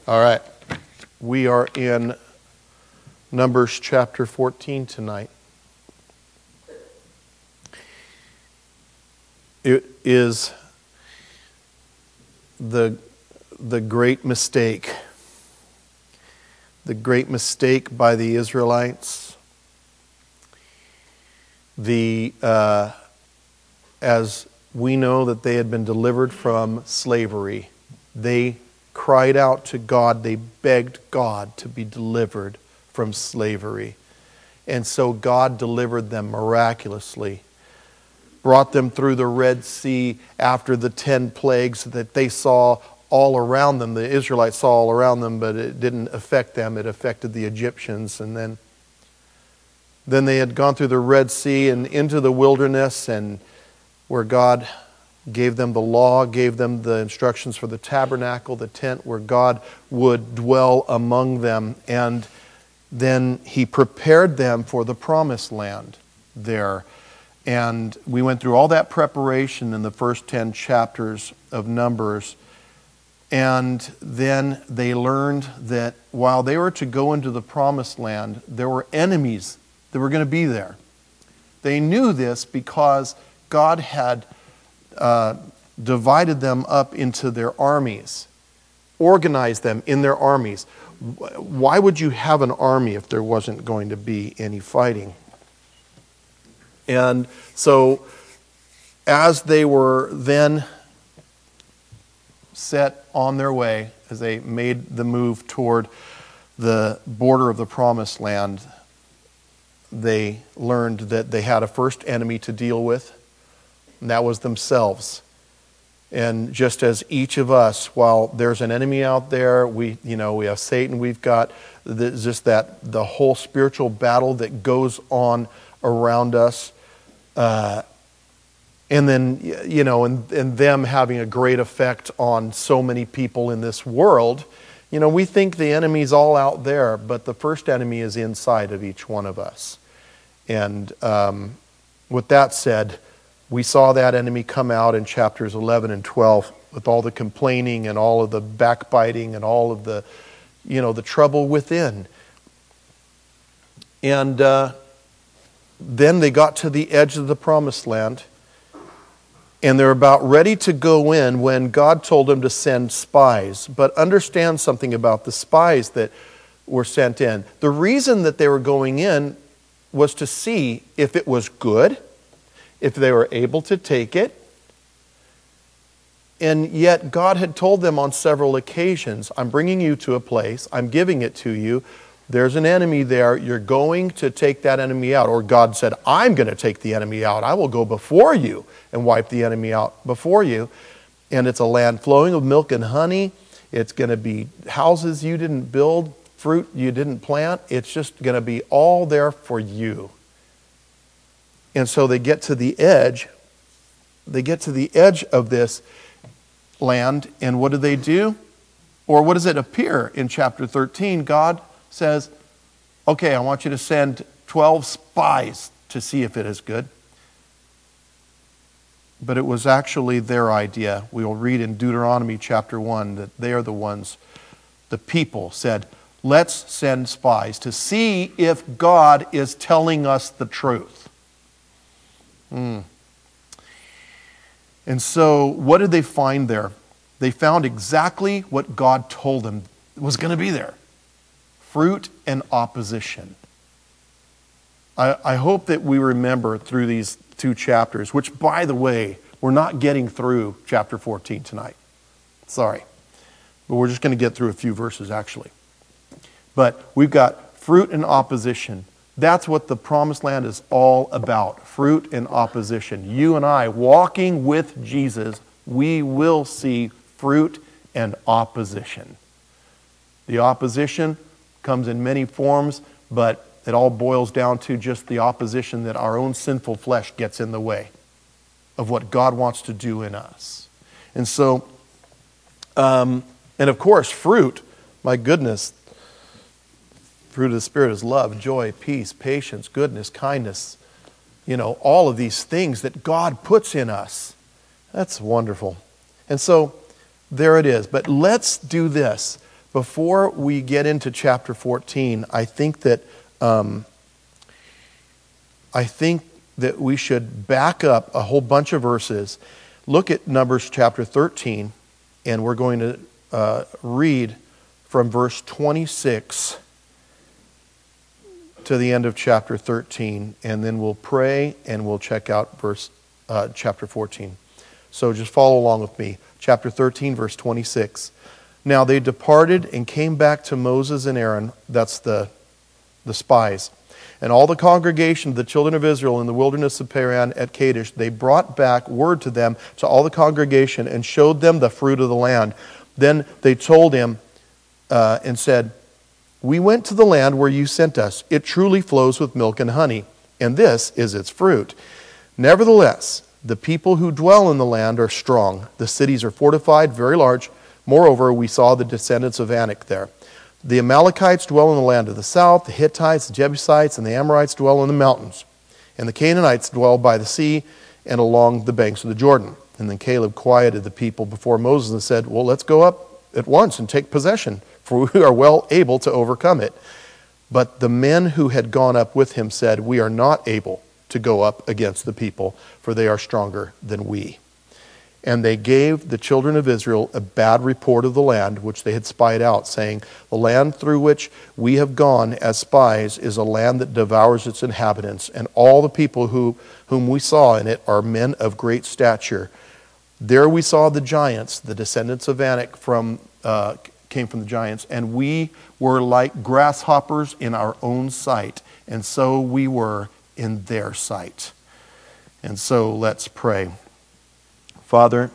All right. We are in Numbers chapter 14 tonight. It is the great mistake. The great mistake by the Israelites. As we know that they had been delivered from slavery, they cried out to God, they begged God to be delivered from slavery. And so God delivered them miraculously, brought them through the Red Sea after the 10 plagues that they saw all around them. The Israelites saw all around them, but it didn't affect them. It affected the Egyptians. And then they had gone through the Red Sea and into the wilderness, and where God gave them the law, gave them the instructions for the tabernacle, the tent where God would dwell among them. And then He prepared them for the promised land there. And we went through all that preparation in the first 10 chapters of Numbers. And then they learned that while they were to go into the promised land, there were enemies that were going to be there. They knew this because God had divided them up into their armies, organized them in their armies. Why would you have an army if there wasn't going to be any fighting? And so as they were then set on their way, as they made the move toward the border of the promised land, they learned that they had a first enemy to deal with, and that was themselves. And just as each of us, while there's an enemy out there, we have Satan, we've got the whole spiritual battle that goes on around us. And then, and them having a great effect on so many people in this world. We think the enemy's all out there, but the first enemy is inside of each one of us. And with that said, we saw that enemy come out in chapters 11 and 12 with all the complaining and all of the backbiting and all of the, the trouble within. And then they got to the edge of the promised land, and they're about ready to go in when God told them to send spies. But understand something about the spies that were sent in. The reason that they were going in was to see if it was good, if they were able to take it. And yet God had told them on several occasions, I'm bringing you to a place, I'm giving it to you, there's an enemy there, you're going to take that enemy out. Or God said, I'm going to take the enemy out, I will go before you and wipe the enemy out before you. And it's a land flowing with milk and honey. It's going to be houses you didn't build, fruit you didn't plant. It's just going to be all there for you. And so they get to the edge. They get to the edge of this land, and what do? Or what does it appear in chapter 13? God says, okay, I want you to send 12 spies to see if it is good. But it was actually their idea. We will read in Deuteronomy chapter 1 that they are the ones, the people said, let's send spies to see if God is telling us the truth. And so what did they find there? They found exactly what God told them was going to be there. Fruit and opposition. I hope that we remember through these 2 chapters, which, by the way, we're not getting through chapter 14 tonight. Sorry. But we're just going to get through a few verses, actually. But we've got fruit and opposition. That's what the promised land is all about. Fruit and opposition. You and I, walking with Jesus, we will see fruit and opposition. The opposition comes in many forms, but it all boils down to just the opposition that our own sinful flesh gets in the way of what God wants to do in us. And so, and of course, fruit, my goodness, fruit of the Spirit is love, joy, peace, patience, goodness, kindness. All of these things that God puts in us. That's wonderful. And so, there it is. But let's do this. Before we get into chapter 14, I think that we should back up a whole bunch of verses. Look at Numbers chapter 13, and we're going to read from verse 26 to the end of chapter 13, and then we'll pray and we'll check out chapter 14. So just follow along with me. Chapter 13, verse 26. Now they departed and came back to Moses and Aaron, that's the spies, and all the congregation of the children of Israel in the wilderness of Paran at Kadesh. They brought back word to them, to all the congregation, and showed them the fruit of the land. Then they told him and said, "We went to the land where you sent us. It truly flows with milk and honey, and this is its fruit. Nevertheless, the people who dwell in the land are strong. The cities are fortified, very large. Moreover, we saw the descendants of Anak there. The Amalekites dwell in the land of the south. The Hittites, the Jebusites, and the Amorites dwell in the mountains. And the Canaanites dwell by the sea and along the banks of the Jordan." And then Caleb quieted the people before Moses and said, "Well, let's go up at once and take possession, for we are well able to overcome it." But the men who had gone up with him said, "We are not able to go up against the people, for they are stronger than we." And they gave the children of Israel a bad report of the land which they had spied out, saying, "The land through which we have gone as spies is a land that devours its inhabitants, and all the people whom we saw in it are men of great stature. There we saw the giants, the descendants of Anak came from the giants, and we were like grasshoppers in our own sight, and so we were in their sight." And so let's pray. Father,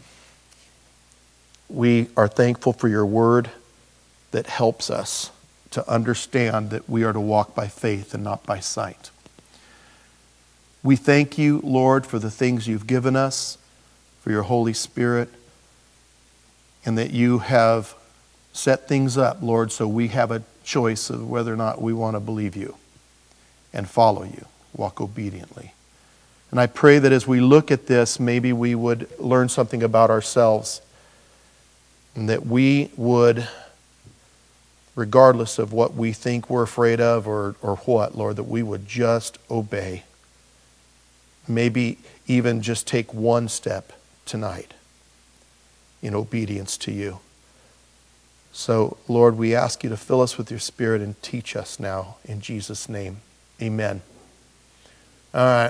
we are thankful for your word that helps us to understand that we are to walk by faith and not by sight. We thank you, Lord, for the things you've given us, for your Holy Spirit, and that you have set things up, Lord, so we have a choice of whether or not we want to believe you and follow you, walk obediently. And I pray that as we look at this, maybe we would learn something about ourselves, and that we would, regardless of what we think we're afraid of or what, Lord, that we would just obey. Maybe even just take one step tonight in obedience to you. So, Lord, we ask you to fill us with your Spirit and teach us now in Jesus' name. Amen. All right.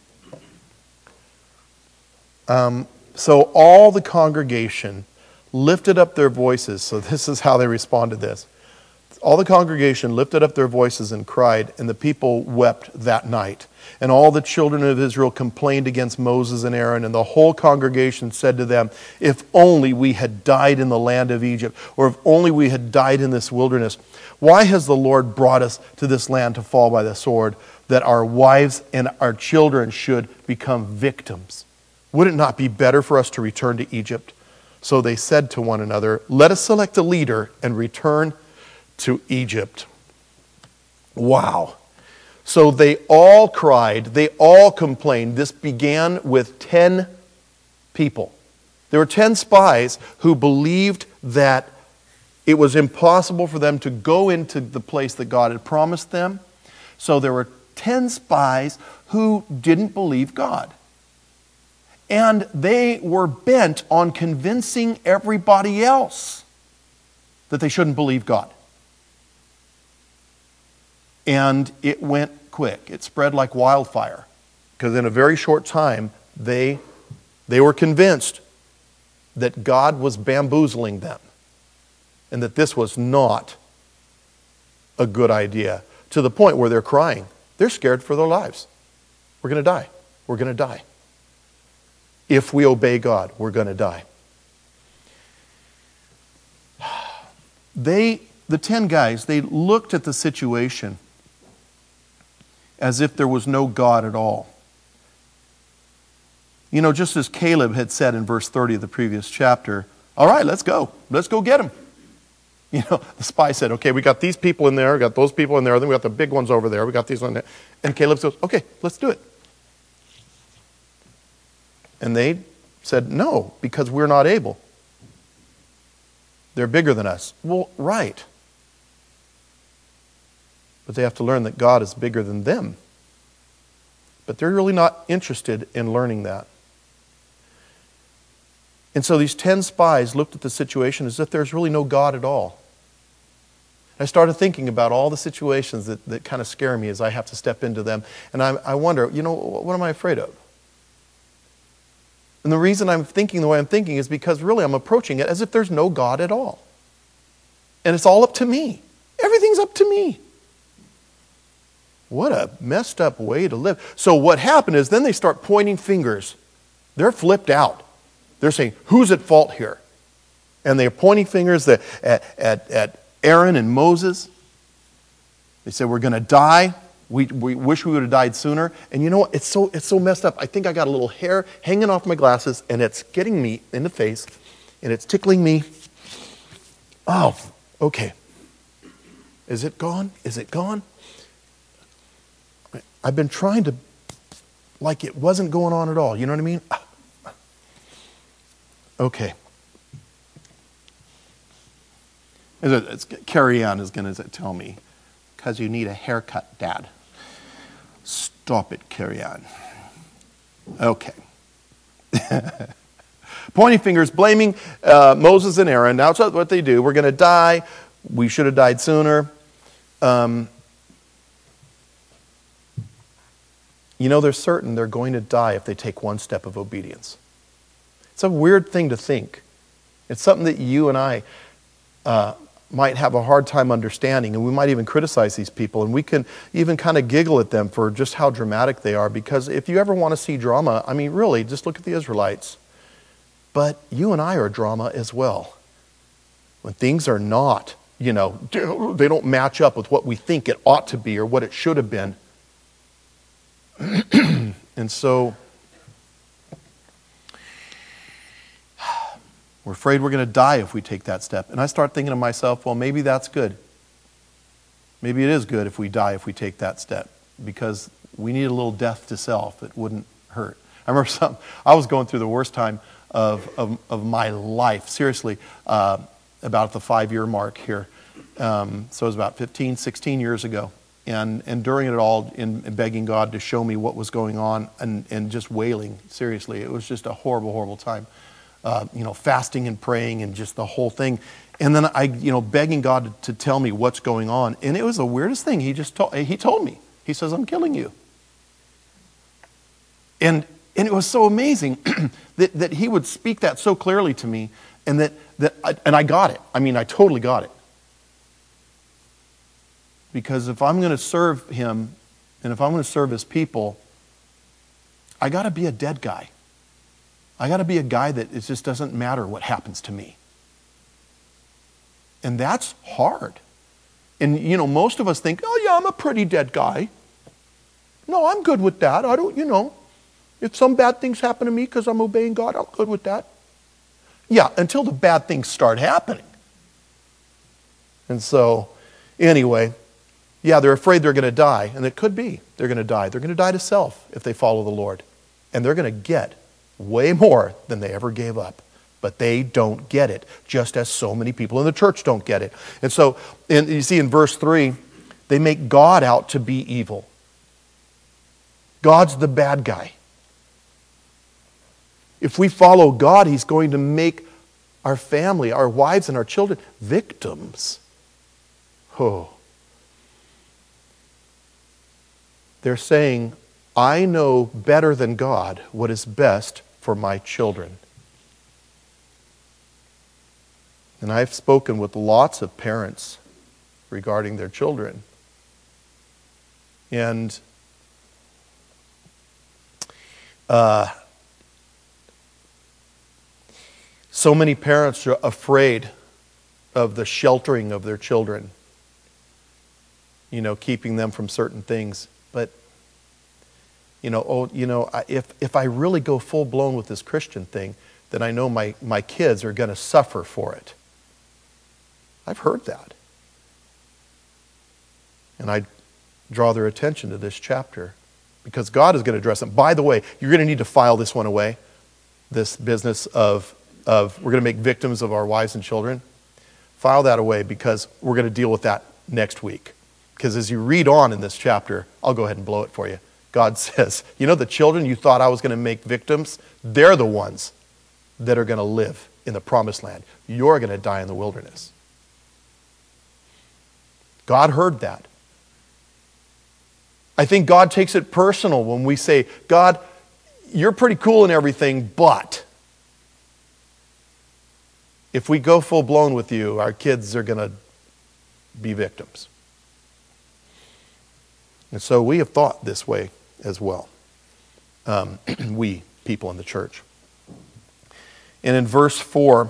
So all the congregation lifted up their voices. So this is how they responded to this. All the congregation lifted up their voices and cried, and the people wept that night. And all the children of Israel complained against Moses and Aaron, and the whole congregation said to them, "If only we had died in the land of Egypt, or if only we had died in this wilderness. Why has the Lord brought us to this land to fall by the sword, that our wives and our children should become victims? Would it not be better for us to return to Egypt?" So they said to one another, "Let us select a leader and return to Egypt." Wow. So they all cried, they all complained. This began with 10 people. There were 10 spies who believed that it was impossible for them to go into the place that God had promised them. So there were 10 spies who didn't believe God. And they were bent on convincing everybody else that they shouldn't believe God. And it went quick. It spread like wildfire. Because in a very short time, they were convinced that God was bamboozling them. And that this was not a good idea. To the point where they're crying. They're scared for their lives. We're going to die. We're going to die. If we obey God, we're going to die. The 10 guys, they looked at the situation as if there was no God at all. You know, just as Caleb had said in verse 30 of the previous chapter, "All right, let's go. Let's go get them." You know, the spy said, "Okay, we got these people in there, we got those people in there, then we got the big ones over there, we got these on there." And Caleb says, "Okay, let's do it." And they said, "No, because we're not able." They're bigger than us. Well, right. But they have to learn that God is bigger than them. But they're really not interested in learning that. And so these 10 spies looked at the situation as if there's really no God at all. I started thinking about all the situations that kind of scare me as I have to step into them. And I wonder, what am I afraid of? And the reason I'm thinking the way I'm thinking is because really I'm approaching it as if there's no God at all. And it's all up to me. Everything's up to me. What a messed up way to live. So what happened is then they start pointing fingers. They're flipped out. They're saying, who's at fault here? And they're pointing fingers at Aaron and Moses. They said, we're going to die. We wish we would have died sooner. And you know what? It's so messed up. I think I got a little hair hanging off my glasses, and it's getting me in the face, and it's tickling me. Oh, okay. Is it gone? Is it gone? I've been trying to, like it wasn't going on at all. You know what I mean? Okay. Carrie Ann is going to tell me, because you need a haircut, Dad. Stop it, Carrie Ann. Okay. Pointing fingers, blaming Moses and Aaron. Now, that's what they do. We're going to die. We should have died sooner. They're certain they're going to die if they take one step of obedience. It's a weird thing to think. It's something that you and I might have a hard time understanding, and we might even criticize these people, and we can even kind of giggle at them for just how dramatic they are, because if you ever want to see drama, I mean, really, just look at the Israelites. But you and I are drama as well. When things are not, they don't match up with what we think it ought to be or what it should have been. And so we're afraid we're going to die if we take that step. And I start thinking to myself, well, maybe that's good. Maybe it is good if we die if we take that step, because we need a little death to self. It wouldn't hurt. I remember I was going through the worst time of my life, seriously, about the 5-year mark here. So it was about 15, 16 years ago. And during it all, in begging God to show me what was going on and just wailing, seriously. It was just a horrible, horrible time. Fasting and praying and just the whole thing. And then begging God to tell me what's going on. And it was the weirdest thing. He told me. He says, I'm killing you. And it was so amazing that he would speak that so clearly to me, and I got it. I mean, I totally got it. Because if I'm going to serve him, and if I'm going to serve his people, I got to be a dead guy. I got to be a guy that it just doesn't matter what happens to me. And that's hard. And, most of us think, oh, yeah, I'm a pretty dead guy. No, I'm good with that. I don't, if some bad things happen to me because I'm obeying God, I'm good with that. Yeah, until the bad things start happening. And so, anyway, yeah, they're afraid they're going to die. And it could be they're going to die. They're going to die to self if they follow the Lord. And they're going to get way more than they ever gave up. But they don't get it, just as so many people in the church don't get it. And so, you see in verse 3, they make God out to be evil. God's the bad guy. If we follow God, he's going to make our family, our wives and our children, victims. Oh. They're saying, I know better than God what is best for my children. And I've spoken with lots of parents regarding their children. And so many parents are afraid of the sheltering of their children, keeping them from certain things. But, if I really go full-blown with this Christian thing, then I know my kids are going to suffer for it. I've heard that. And I draw their attention to this chapter, because God is going to address them. By the way, you're going to need to file this one away, this business of we're going to make victims of our wives and children. file that away because we're going to deal with that next week. Because as you read on in this chapter, I'll go ahead and blow it for you. God says, you know the children you thought I was going to make victims? They're the ones that are going to live in the promised land. You're going to die in the wilderness. God heard that. I think God takes it personal when we say, God, you're pretty cool and everything, but if we go full blown with you, our kids are going to be victims. And so we have thought this way as well. We, people in the church. And in verse 4,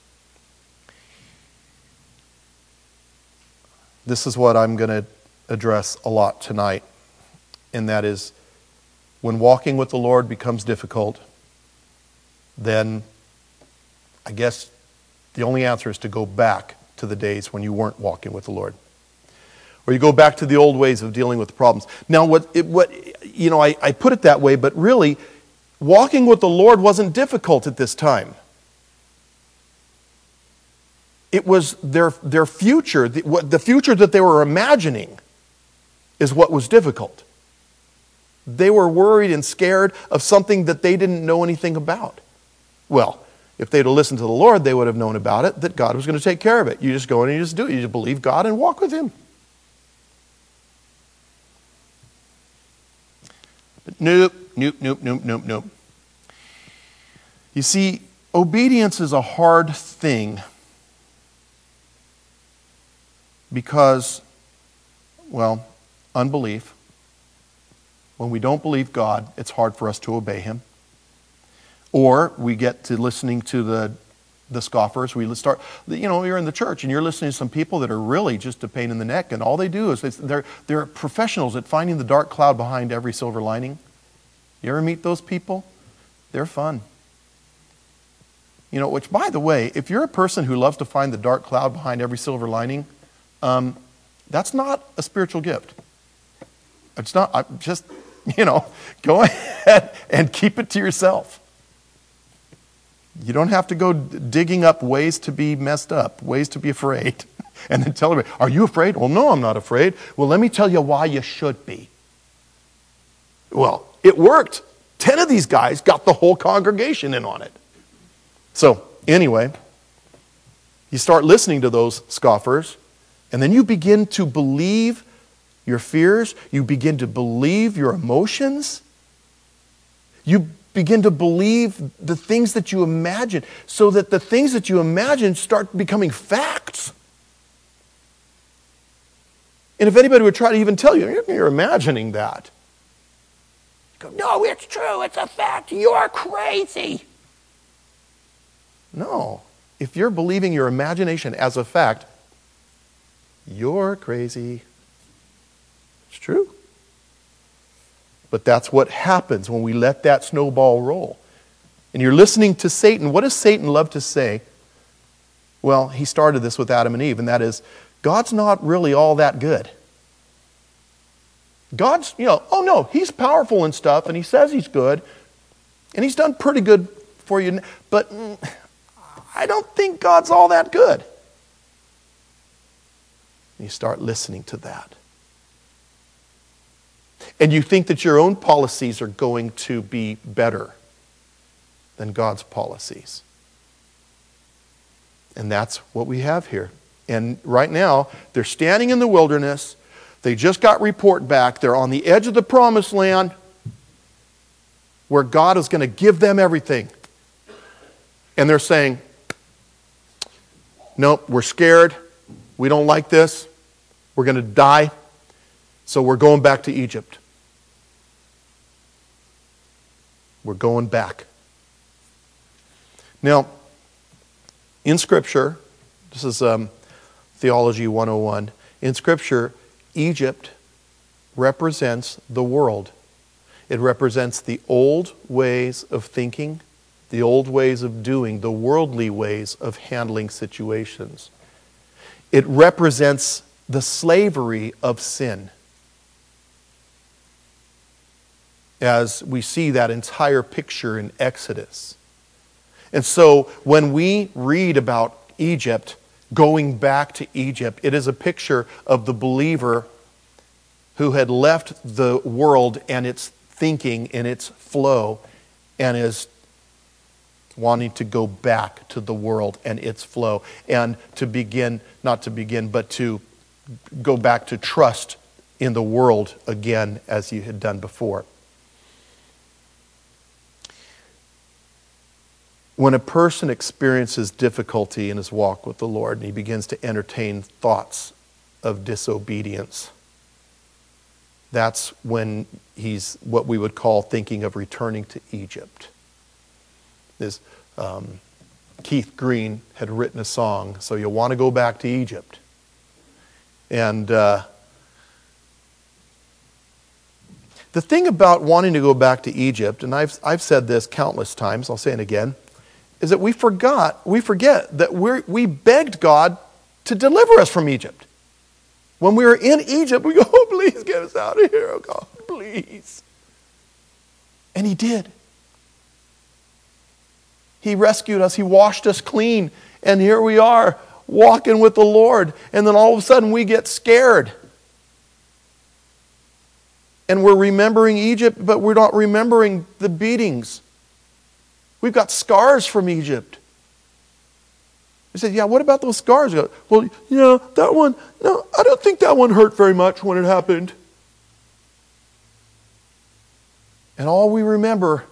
this is what I'm going to address a lot tonight. And that is, when walking with the Lord becomes difficult, then I guess the only answer is to go back to the days when you weren't walking with the Lord. Or you go back to the old ways of dealing with problems. Now, I put it that way, but really, walking with the Lord wasn't difficult at this time. It was their future, the future that they were imagining is what was difficult. They were worried and scared of something that they didn't know anything about. Well, if they'd have listened to the Lord, they would have known about it, that God was going to take care of it. You just go in and you just do it. You just believe God and walk with Him. But nope. You see, obedience is a hard thing because, well, unbelief. When we don't believe God, it's hard for us to obey Him. Or we get to listening to the scoffers. We start, you're in the church and you're listening to some people that are really just a pain in the neck, and all they do is they're professionals at finding the dark cloud behind every silver lining. You ever meet those people? They're fun. Which, by the way, if you're a person who loves to find the dark cloud behind every silver lining, that's not a spiritual gift. It's not, go ahead and keep it to yourself. You don't have to go digging up ways to be messed up, ways to be afraid, and then tell everybody, are you afraid? Well, no, I'm not afraid. Well, let me tell you why you should be. Well, it worked. 10 of these guys got the whole congregation in on it. So, anyway, you start listening to those scoffers, and then you begin to believe your fears. You begin to believe your emotions. You begin to believe the things that you imagine, so that the things that you imagine start becoming facts. And if anybody would try to even tell you, you're imagining that. You go, no, it's true, it's a fact, you're crazy. No. If you're believing your imagination as a fact, you're crazy. It's true. But that's what happens when we let that snowball roll. And you're listening to Satan. What does Satan love to say? Well, he started this with Adam and Eve, and that is, God's not really all that good. God's, oh no, He's powerful and stuff, and He says He's good, and He's done pretty good for you, but I don't think God's all that good. And you start listening to that. And you think that your own policies are going to be better than God's policies. And that's what we have here. And right now, they're standing in the wilderness. They just got report back. They're on the edge of the promised land where God is going to give them everything. And they're saying, nope, we're scared. We don't like this. We're going to die. So we're going back to Egypt. We're going back. Now, in Scripture, this is Theology 101. In Scripture, Egypt represents the world. It represents the old ways of thinking, the old ways of doing, the worldly ways of handling situations. It represents the slavery of sin. As we see that entire picture in Exodus. And so when we read about Egypt going back to Egypt. It is a picture of the believer who had left the world and its thinking and its flow and is wanting to go back to the world and its flow and to begin, not to begin, but to go back to trust in the world again as you had done before. When a person experiences difficulty in his walk with the Lord and he begins to entertain thoughts of disobedience, that's when he's what we would call thinking of returning to Egypt. Keith Green had written a song, "So You Want to Go Back to Egypt." And the thing about wanting to go back to Egypt, and I've said this countless times, I'll say it again, is that we forget that we begged God to deliver us from Egypt. When we were in Egypt, we go, "Oh, please get us out of here, oh God, please." And He did. He rescued us. He washed us clean. And here we are, walking with the Lord. And then all of a sudden we get scared. And we're remembering Egypt, but we're not remembering the beatings. We've got scars from Egypt. He said, "Yeah, what about those scars?" I go, "Well, yeah, that one, no, I don't think that one hurt very much when it happened." And all we remember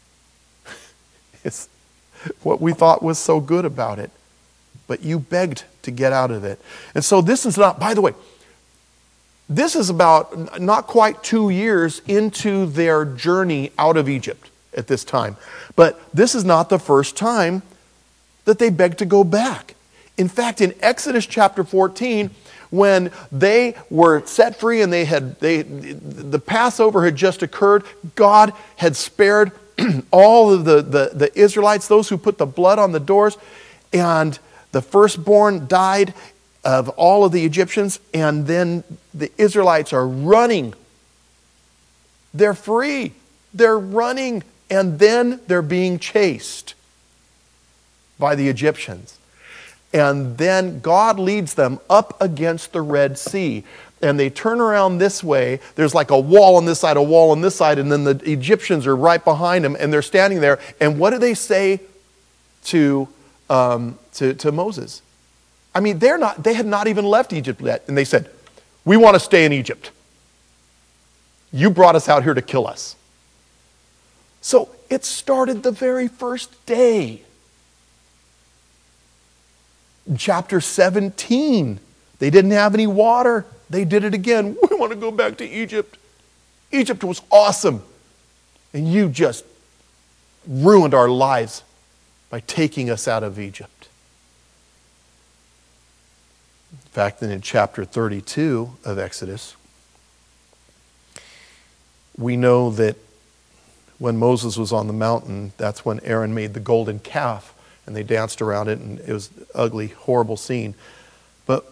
is what we thought was so good about it. But you begged to get out of it. And so this is not, by the way, this is about not quite 2 years into their journey out of Egypt at this time. But this is not the first time that they begged to go back. In fact, in Exodus chapter 14, when they were set free and the Passover had just occurred, God had spared all of the Israelites, those who put the blood on the doors, and the firstborn died of all of the Egyptians, and then the Israelites are running. They're free. They're running, and then they're being chased by the Egyptians. And then God leads them up against the Red Sea. And they turn around this way. There's like a wall on this side, a wall on this side, and then the Egyptians are right behind them, and they're standing there. And what do they say to Moses? I mean, they had not even left Egypt yet. And they said, "We want to stay in Egypt. You brought us out here to kill us." So it started the very first day. In chapter 17, they didn't have any water. They did it again. "We want to go back to Egypt. Egypt was awesome. And you just ruined our lives by taking us out of Egypt." In fact, then in chapter 32 of Exodus, we know that when Moses was on the mountain, that's when Aaron made the golden calf, and they danced around it, and it was an ugly, horrible scene. But,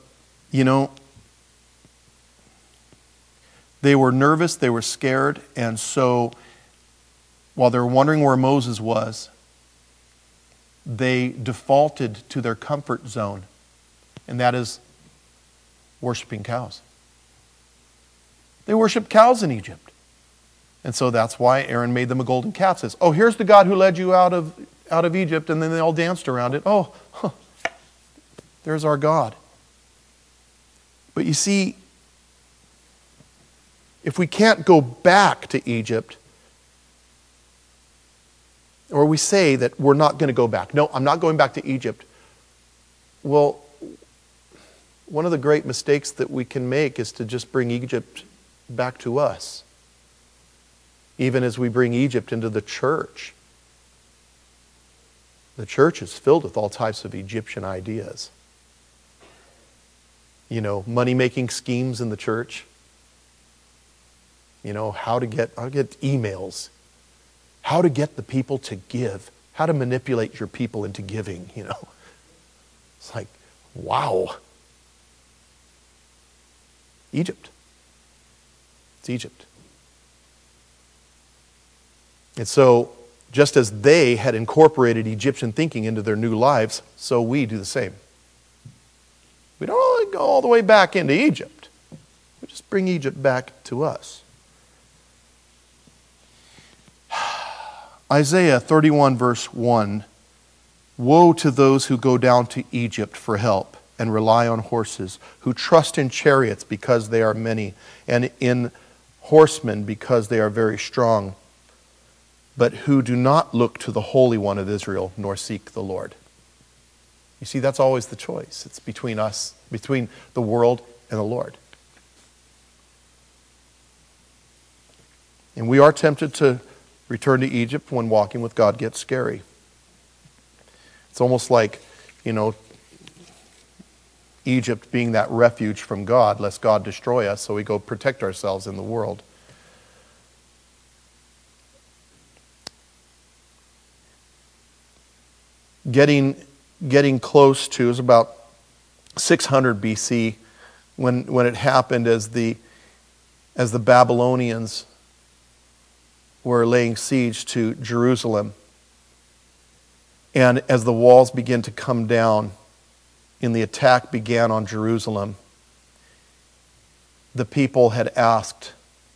they were nervous, they were scared, and so while they were wondering where Moses was, they defaulted to their comfort zone, and that is worshiping cows. They worshiped cows in Egypt. And so that's why Aaron made them a golden calf. Says, "Oh, here's the God who led you out of Egypt," and then they all danced around it. "Oh, there's our God." But you see, if we can't go back to Egypt, or we say that we're not going to go back. "No, I'm not going back to Egypt." Well, one of the great mistakes that we can make is to just bring Egypt back to us. Even as we bring Egypt into the church. The church is filled with all types of Egyptian ideas. Money-making schemes in the church. How to get emails. How to get the people to give. How to manipulate your people into giving, It's like, wow. Egypt. It's Egypt. And so, just as they had incorporated Egyptian thinking into their new lives, so we do the same. We don't go all the way back into Egypt. We just bring Egypt back to us. Isaiah 31 verse 1. Woe to those who go down to Egypt for help and rely on horses, who trust in chariots because they are many, and in horsemen because they are very strong, but who do not look to the Holy One of Israel, nor seek the Lord. You see, that's always the choice. It's between us, between the world and the Lord. And we are tempted to return to Egypt when walking with God gets scary. It's almost like, Egypt being that refuge from God, lest God destroy us, so we go protect ourselves in the world. Getting close to, it was about 600 BC when it happened as the Babylonians were laying siege to Jerusalem. And as the walls began to come down and the attack began on Jerusalem, the people had asked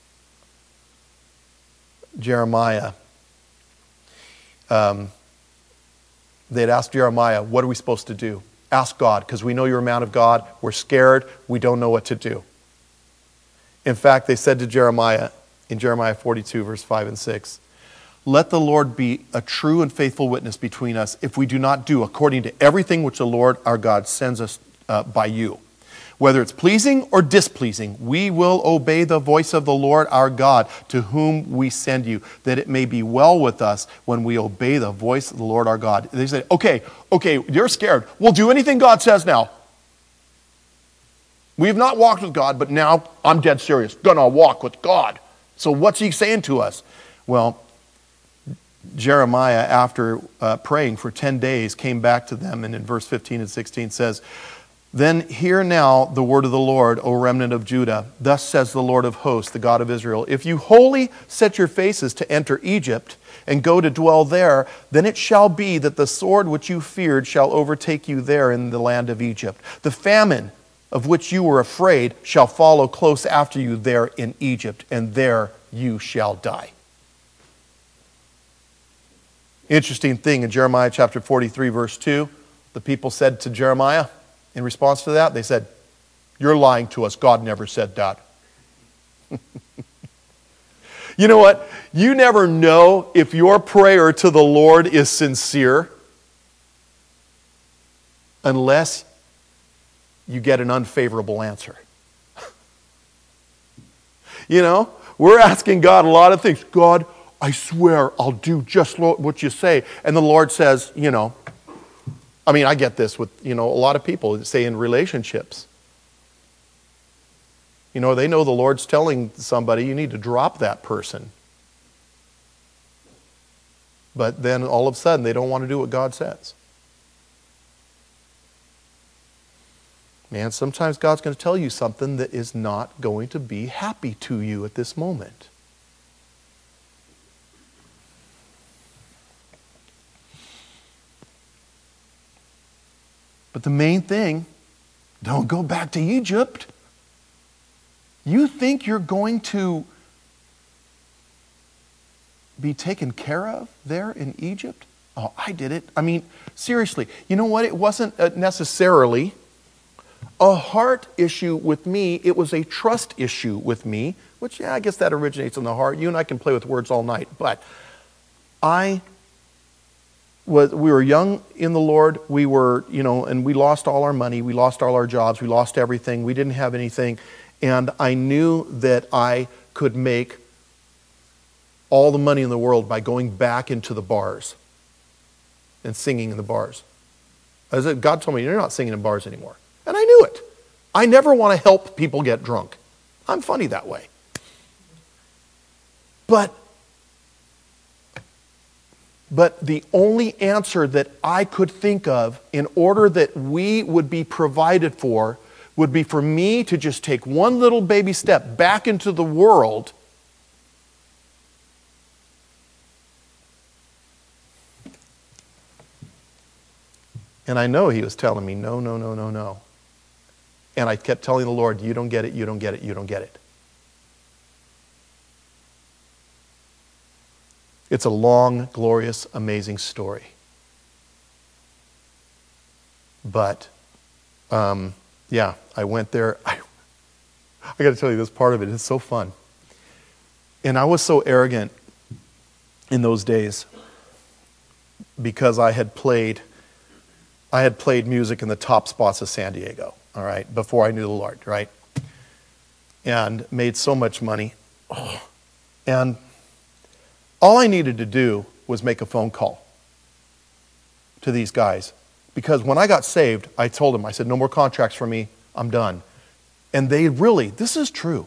Jeremiah, they'd asked Jeremiah, what are we supposed to do? Ask God, because we know you're a man of God. We're scared. We don't know what to do. In fact, they said to Jeremiah, in Jeremiah 42, verse 5 and 6, let the Lord be a true and faithful witness between us if we do not do according to everything which the Lord our God sends us by you. Whether it's pleasing or displeasing, we will obey the voice of the Lord our God, to whom we send you, that it may be well with us when we obey the voice of the Lord our God. They say, okay, you're scared. We'll do anything God says now. We have not walked with God, but now I'm dead serious. Gonna walk with God. So what's he saying to us? Well, Jeremiah, after praying for 10 days, came back to them, and in verse 15 and 16 says, then hear now the word of the Lord, O remnant of Judah. Thus says the Lord of hosts, the God of Israel. If you wholly set your faces to enter Egypt and go to dwell there, then it shall be that the sword which you feared shall overtake you there in the land of Egypt. The famine of which you were afraid shall follow close after you there in Egypt, and there you shall die. Interesting thing in Jeremiah chapter 43, verse 2, the people said to Jeremiah, in response to that, they said, you're lying to us. God never said that. You know what? You never know if your prayer to the Lord is sincere unless you get an unfavorable answer. We're asking God a lot of things. God, I swear I'll do just what you say. And the Lord says, I get this with, a lot of people, say in relationships. They know the Lord's telling somebody, you need to drop that person. But then all of a sudden, they don't want to do what God says. Man, sometimes God's going to tell you something that is not going to be happy to you at this moment. But the main thing, don't go back to Egypt. You think you're going to be taken care of there in Egypt? Oh, I did it. Seriously. You know what? It wasn't necessarily a heart issue with me. It was a trust issue with me, which, I guess that originates in the heart. You and I can play with words all night. But we were young in the Lord. We were, and we lost all our money. We lost all our jobs. We lost everything. We didn't have anything. And I knew that I could make all the money in the world by going back into the bars and singing in the bars. God told me, you're not singing in bars anymore. And I knew it. I never want to help people get drunk. I'm funny that way. But the only answer that I could think of in order that we would be provided for would be for me to just take one little baby step back into the world and I know he was telling me, no. And I kept telling the Lord, you don't get it, you don't get it, you don't get it. It's a long, glorious, amazing story. But, yeah, I went there. I got to tell you this part of it. It's so fun. And I was so arrogant in those days because I had played music in the top spots of San Diego, all right, before I knew the Lord, right? And made so much money. And all I needed to do was make a phone call to these guys. Because when I got saved, I told them, I said, no more contracts for me, I'm done. And they really, this is true.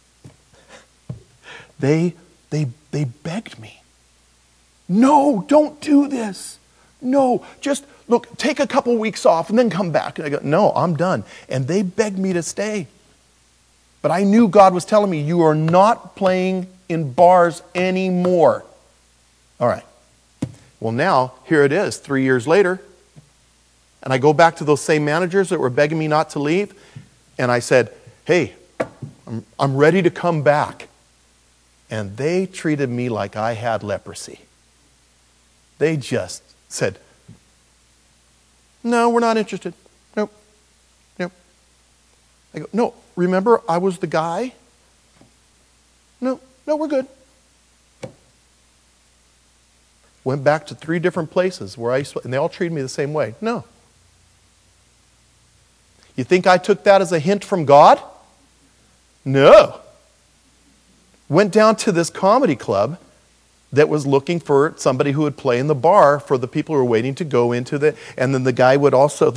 They begged me. No, don't do this. No, just look, take a couple weeks off and then come back. And I go, no, I'm done. And they begged me to stay. But I knew God was telling me, you are not playing in bars anymore. All right. Well, now, here it is, 3 years later. And I go back to those same managers that were begging me not to leave. And I said, hey, I'm ready to come back. And they treated me like I had leprosy. They just said, no, we're not interested. Nope. Nope. I go, no, remember I was the guy? No, we're good. Went back to 3 different places where and they all treated me the same way. No. You think I took that as a hint from God? No. Went down to this comedy club that was looking for somebody who would play in the bar for the people who were waiting to go into the, and then the guy would also,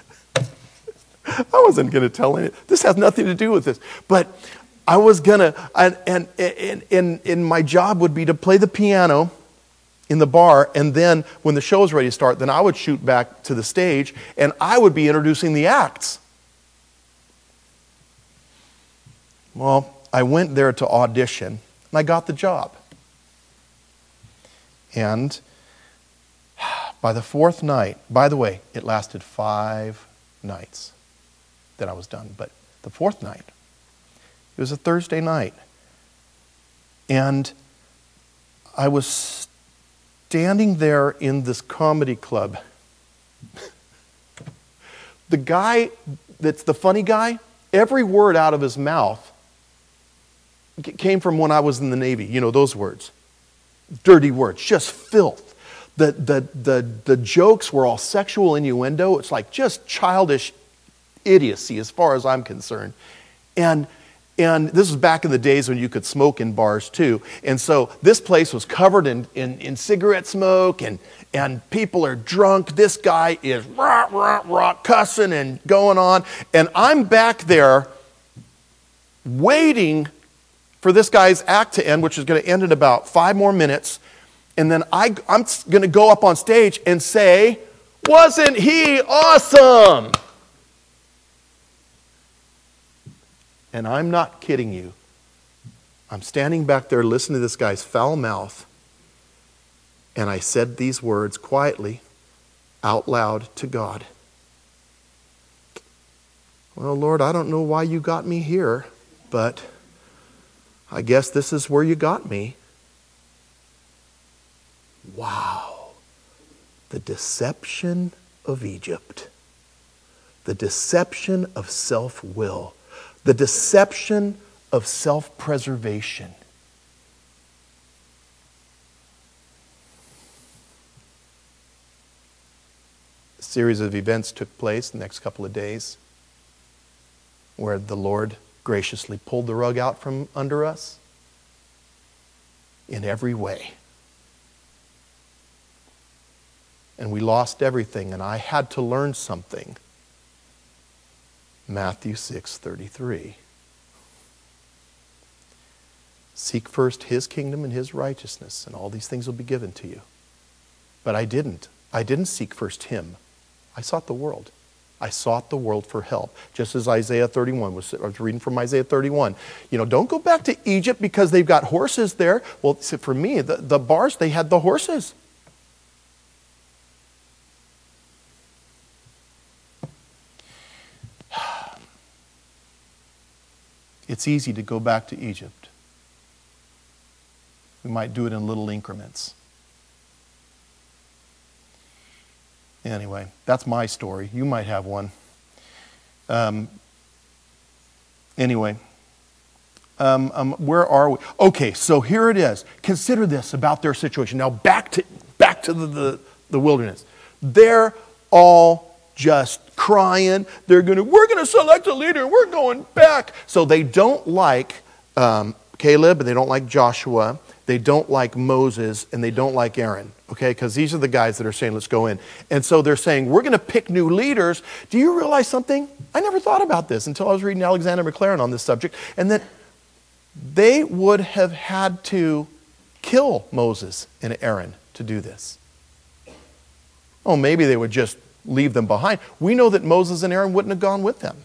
I wasn't going to tell any, this has nothing to do with this, but I was going to, and my job would be to play the piano in the bar, and then when the show was ready to start, then I would shoot back to the stage, and I would be introducing the acts. Well, I went there to audition, and I got the job. And by the 4th night, by the way, it lasted 5 nights that I was done, but the 4th night, it was a Thursday night, and I was standing there in this comedy club. The guy that's the funny guy, every word out of his mouth came from when I was in the Navy. You know, those words. Dirty words, just filth. The jokes were all sexual innuendo. It's like just childish idiocy as far as I'm concerned. And this was back in the days when you could smoke in bars too. And so this place was covered in cigarette smoke, and people are drunk. This guy is cussing and going on. And I'm back there waiting for this guy's act to end, which is going to end in about 5 more minutes. And then I'm going to go up on stage and say, wasn't he awesome? And I'm not kidding you. I'm standing back there listening to this guy's foul mouth. And I said these words quietly, out loud to God. Well, Lord, I don't know why you got me here, but I guess this is where you got me. Wow. The deception of Egypt. The deception of self-will. The deception of self-preservation. A series of events took place the next couple of days where the Lord graciously pulled the rug out from under us in every way. And we lost everything, and I had to learn something. Matthew 6:33. Seek first His kingdom and His righteousness, and all these things will be given to you. But I didn't. I didn't seek first Him. I sought the world. I sought the world for help. Just as Isaiah 31 I was reading from Isaiah 31. You know, don't go back to Egypt because they've got horses there. Well, for me, the bars, they had the horses. It's easy to go back to Egypt. We might do it in little increments. Anyway, that's my story. You might have one. Where are we? Okay, so here it is. Consider this about their situation. Now back to the wilderness. They're all just crying. We're gonna select a leader. We're going back. So they don't like Caleb, and they don't like Joshua. They don't like Moses, and they don't like Aaron. Okay, because these are the guys that are saying, let's go in. And so they're saying, we're going to pick new leaders. Do you realize something? I never thought about this until I was reading Alexander Maclaren on this subject, and that they would have had to kill Moses and Aaron to do this. Oh, maybe they would just leave them behind. We know that Moses and Aaron wouldn't have gone with them.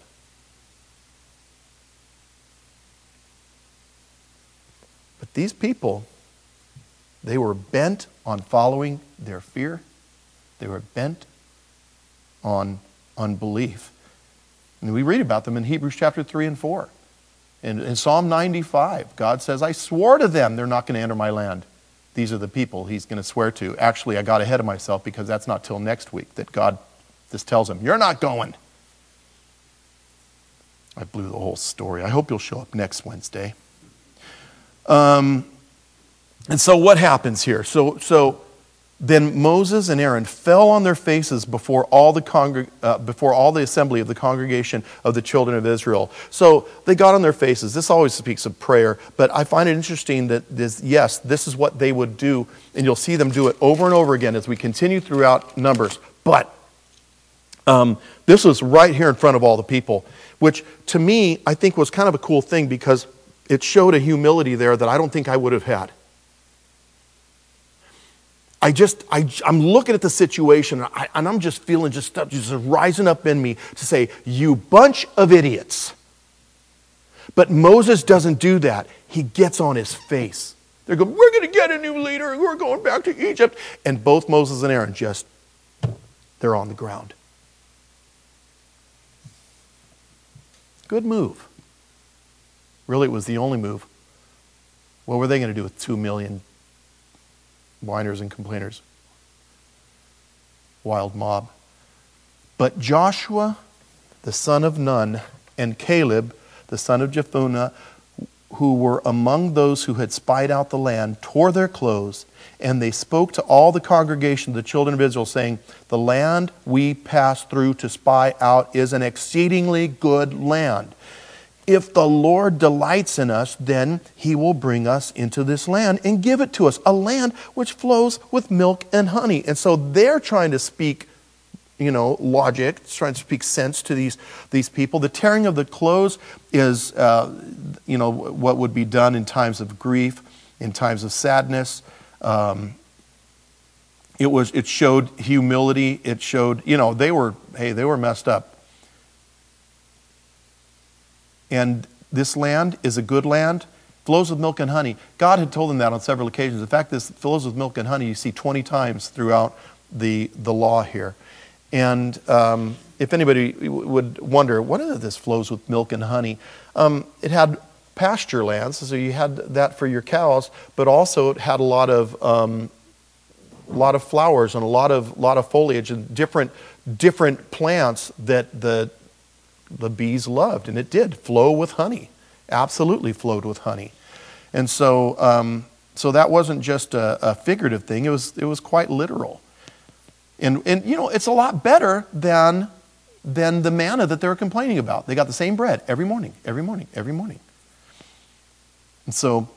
But these people, they were bent on following their fear. They were bent on unbelief. And we read about them in Hebrews chapter 3 and 4. In Psalm 95, God says, I swore to them they're not going to enter my land. These are the people he's going to swear to. Actually, I got ahead of myself because that's not till next week that God just tells them, you're not going. I blew the whole story. I hope you'll show up next Wednesday. And so what happens here? So then Moses and Aaron fell on their faces before all the assembly of the congregation of the children of Israel. So they got on their faces. This always speaks of prayer, but I find it interesting that this is what they would do, and you'll see them do it over and over again as we continue throughout Numbers. But this was right here in front of all the people, which to me I think was kind of a cool thing because it showed a humility there that I don't think I would have had. I'm looking at the situation and I'm just feeling just rising up in me to say, you bunch of idiots. But Moses doesn't do that. He gets on his face. They're going, we're going to get a new leader and we're going back to Egypt. And both Moses and Aaron they're on the ground. Good move. Really, it was the only move. What were they going to do with 2 million whiners and complainers? Wild mob. But Joshua, the son of Nun, and Caleb, the son of Jephunneh, who were among those who had spied out the land, tore their clothes, and they spoke to all the congregation of the children of Israel, saying, the land we passed through to spy out is an exceedingly good land. If the Lord delights in us, then he will bring us into this land and give it to us, a land which flows with milk and honey. And so they're trying to speak, logic, trying to speak sense to these people. The tearing of the clothes is, what would be done in times of grief, in times of sadness. It showed humility. It showed, they were messed up. And this land is a good land, flows with milk and honey. God had told them that on several occasions. In fact, this flows with milk and honey you see 20 times throughout the law here. And if anybody would wonder, what is this flows with milk and honey? It had pasture lands, so you had that for your cows, but also it had a lot of flowers and a lot of foliage and different plants that the bees loved, and it did flow with honey, absolutely flowed with honey. And so that wasn't just a figurative thing, it was quite literal. And it's a lot better than the manna that they were complaining about. They got the same bread every morning. And so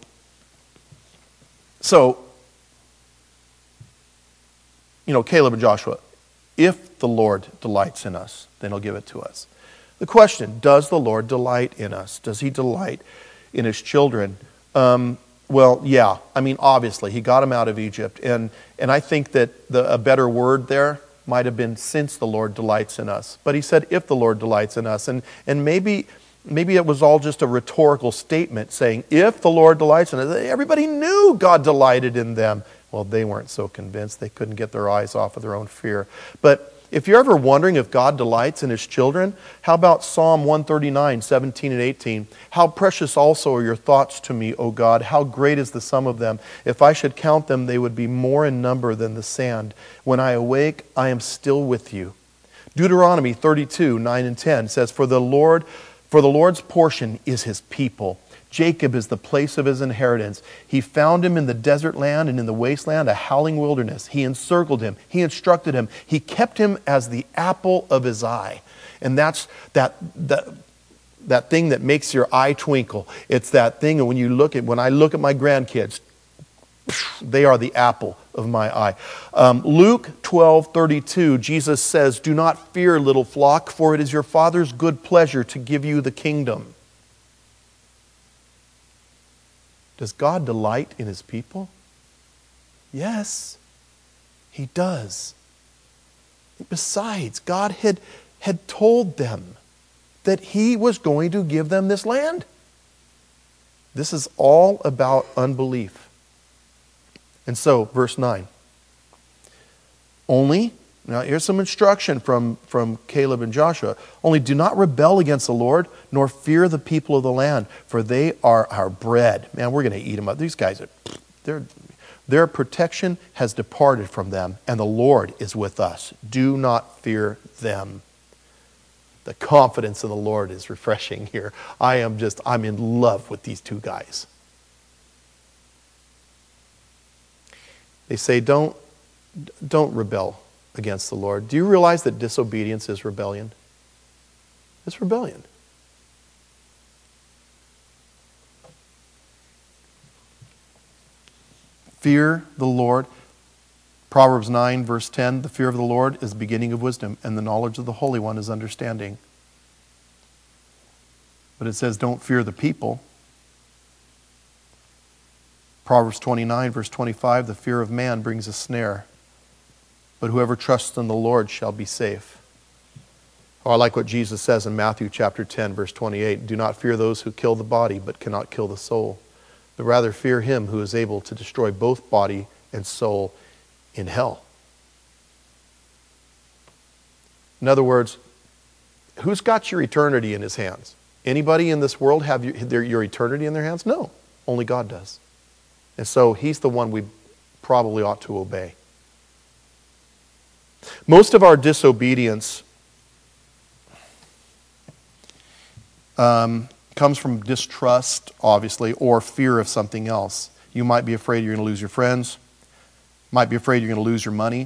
Caleb and Joshua, if the Lord delights in us, then he'll give it to us. The question, does the Lord delight in us? Does he delight in his children? Well, yeah. I mean, obviously, he got them out of Egypt. And I think that a better word there might have been, since the Lord delights in us. But he said, if the Lord delights in us. And maybe it was all just a rhetorical statement saying, if the Lord delights in us. Everybody knew God delighted in them. Well, they weren't so convinced. They couldn't get their eyes off of their own fear. But If you're ever wondering if God delights in his children, how about Psalm 139, 17 and 18? How precious also are your thoughts to me, O God. How great is the sum of them. If I should count them, they would be more in number than the sand. When I awake, I am still with you. Deuteronomy 32, 9 and 10 says, For the Lord's portion is his people. Jacob is the place of his inheritance. He found him in the desert land and in the wasteland, a howling wilderness. He encircled him. He instructed him. He kept him as the apple of his eye. And that's that thing that makes your eye twinkle. It's that thing, and when I look at my grandkids, they are the apple of my eye. Luke 12:32, Jesus says, Do not fear, little flock, for it is your Father's good pleasure to give you the kingdom. Does God delight in his people? Yes, he does. Besides, God had told them that he was going to give them this land. This is all about unbelief. And so, verse 9. Now here's some instruction from Caleb and Joshua. Only do not rebel against the Lord, nor fear the people of the land, for they are our bread. Man, we're going to eat them up. These guys, their protection has departed from them, and the Lord is with us. Do not fear them. The confidence in the Lord is refreshing here. I'm in love with these two guys. They say, don't rebel against the Lord. Do you realize that disobedience is rebellion? It's rebellion. Fear the Lord. Proverbs 9, verse 10, the fear of the Lord is the beginning of wisdom, and the knowledge of the Holy One is understanding. But it says, don't fear the people. Proverbs 29, verse 25, the fear of man brings a snare, but whoever trusts in the Lord shall be safe. Oh, I like what Jesus says in Matthew chapter 10, verse 28, do not fear those who kill the body, but cannot kill the soul, but rather fear him who is able to destroy both body and soul in hell. In other words, who's got your eternity in his hands? Anybody in this world have your eternity in their hands? No, only God does. And so he's the one we probably ought to obey. Most of our disobedience comes from distrust, obviously, or fear of something else. You might be afraid you're going to lose your friends. Might be afraid you're going to lose your money.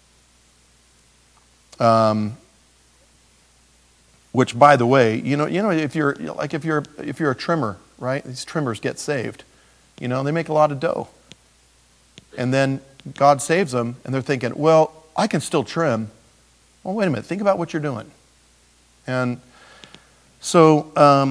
Which, by the way, if you're a trimmer, right? These trimmers get saved. They make a lot of dough. And then God saves them, and they're thinking, well, I can still trim. Well, wait a minute. Think about what you're doing. And so,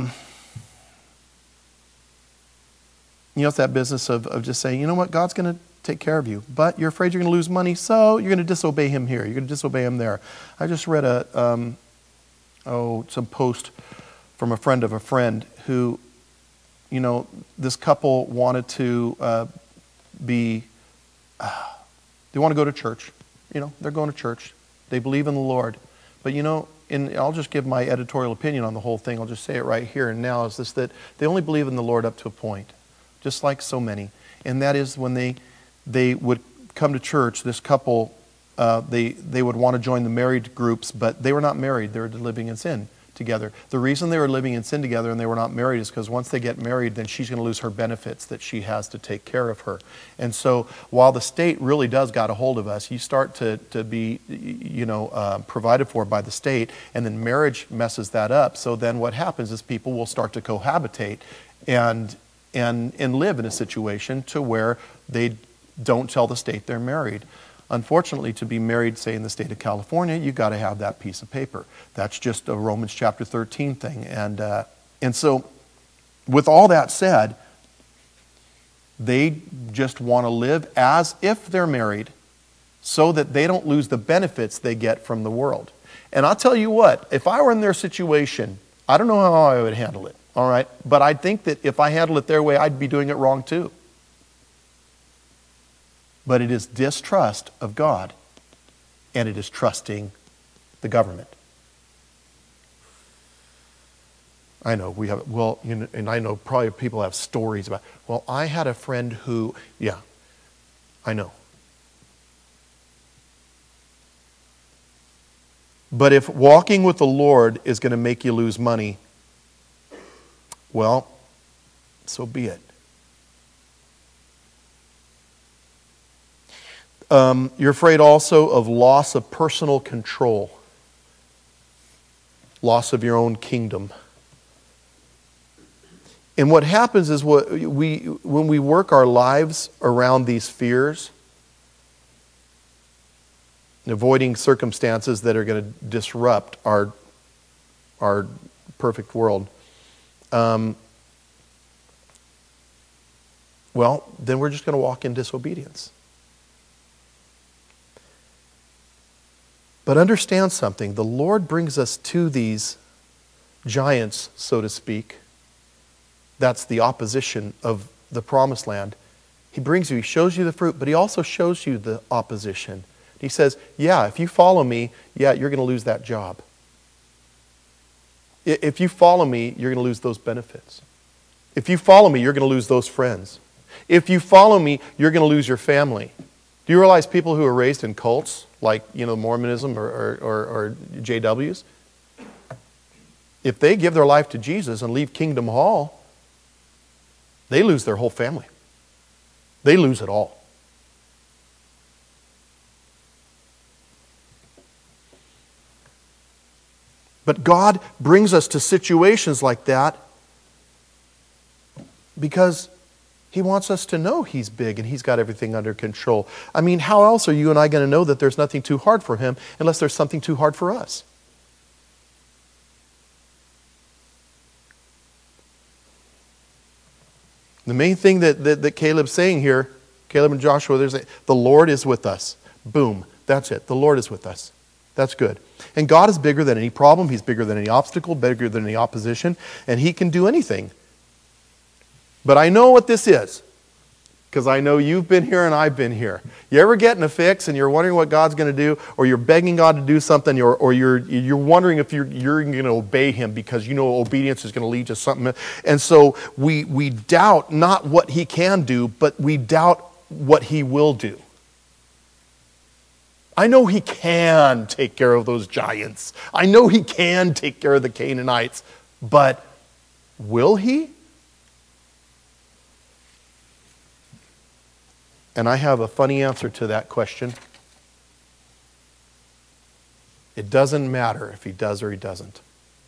it's that business of just saying, you know what, God's going to take care of you. But you're afraid you're going to lose money, so you're going to disobey him here. You're going to disobey him there. I just read some post from a friend of a friend who, this couple wanted to they want to go to church. They're going to church. They believe in the Lord. But and I'll just give my editorial opinion on the whole thing. I'll just say it right here and now, is this, that they only believe in the Lord up to a point, just like so many. And that is when they would come to church, this couple, they would want to join the married groups, but they were not married. They were living in sin together. The reason they were living in sin together and they were not married is because once they get married, then she's going to lose her benefits that she has to take care of her. And so while the state really does got a hold of us, you start to be provided for by the state, and then marriage messes that up. So then what happens is people will start to cohabitate and live in a situation to where they don't tell the state they're married. Unfortunately, to be married, say, in the state of California, you've got to have that piece of paper. That's just a Romans chapter 13 thing. And so, with all that said, they just want to live as if they're married so that they don't lose the benefits they get from the world. And I'll tell you what, if I were in their situation, I don't know how I would handle it, all right? But I think that if I handle it their way, I'd be doing it wrong too. But it is distrust of God, and it is trusting The government. I know we have, well, you know, and I know probably people have stories about, well, I had a friend who, yeah, I know. But if walking with the Lord is going to make you lose money, well, so be it. You're afraid also of loss of personal control, loss of your own kingdom. And what happens is when we work our lives around these fears, avoiding circumstances that are going to disrupt our perfect world, well, then we're just going to walk in disobedience. But understand something. The Lord brings us to these giants, so to speak. That's the opposition of the promised land. He brings you, he shows you the fruit, but he also shows you the opposition. He says, yeah, if you follow me, yeah, you're going to lose that job. If you follow me, you're going to lose those benefits. If you follow me, you're going to lose those friends. If you follow me, you're going to lose your family. Do you realize people who are raised in cults, like, you know, Mormonism or JWs, if they give their life to Jesus and leave Kingdom Hall, they lose their whole family. They lose it all. But God brings us to situations like that because He wants us to know He's big and He's got everything under control. I mean, how else are you and I going to know that there's nothing too hard for Him unless there's something too hard for us? The main thing that Caleb's saying here, Caleb and Joshua, the Lord is with us. Boom. That's it. The Lord is with us. That's good. And God is bigger than any problem. He's bigger than any obstacle, bigger than any opposition, and He can do anything. But I know what this is, because I know you've been here and I've been here. You ever get in a fix and you're wondering what God's going to do, or you're begging God to do something, or you're wondering if you're going to obey Him because you know obedience is going to lead to something. And so we doubt not what He can do, but we doubt what He will do. I know He can take care of those giants. I know He can take care of the Canaanites, but will He? And I have a funny answer to that question. It doesn't matter if He does or He doesn't.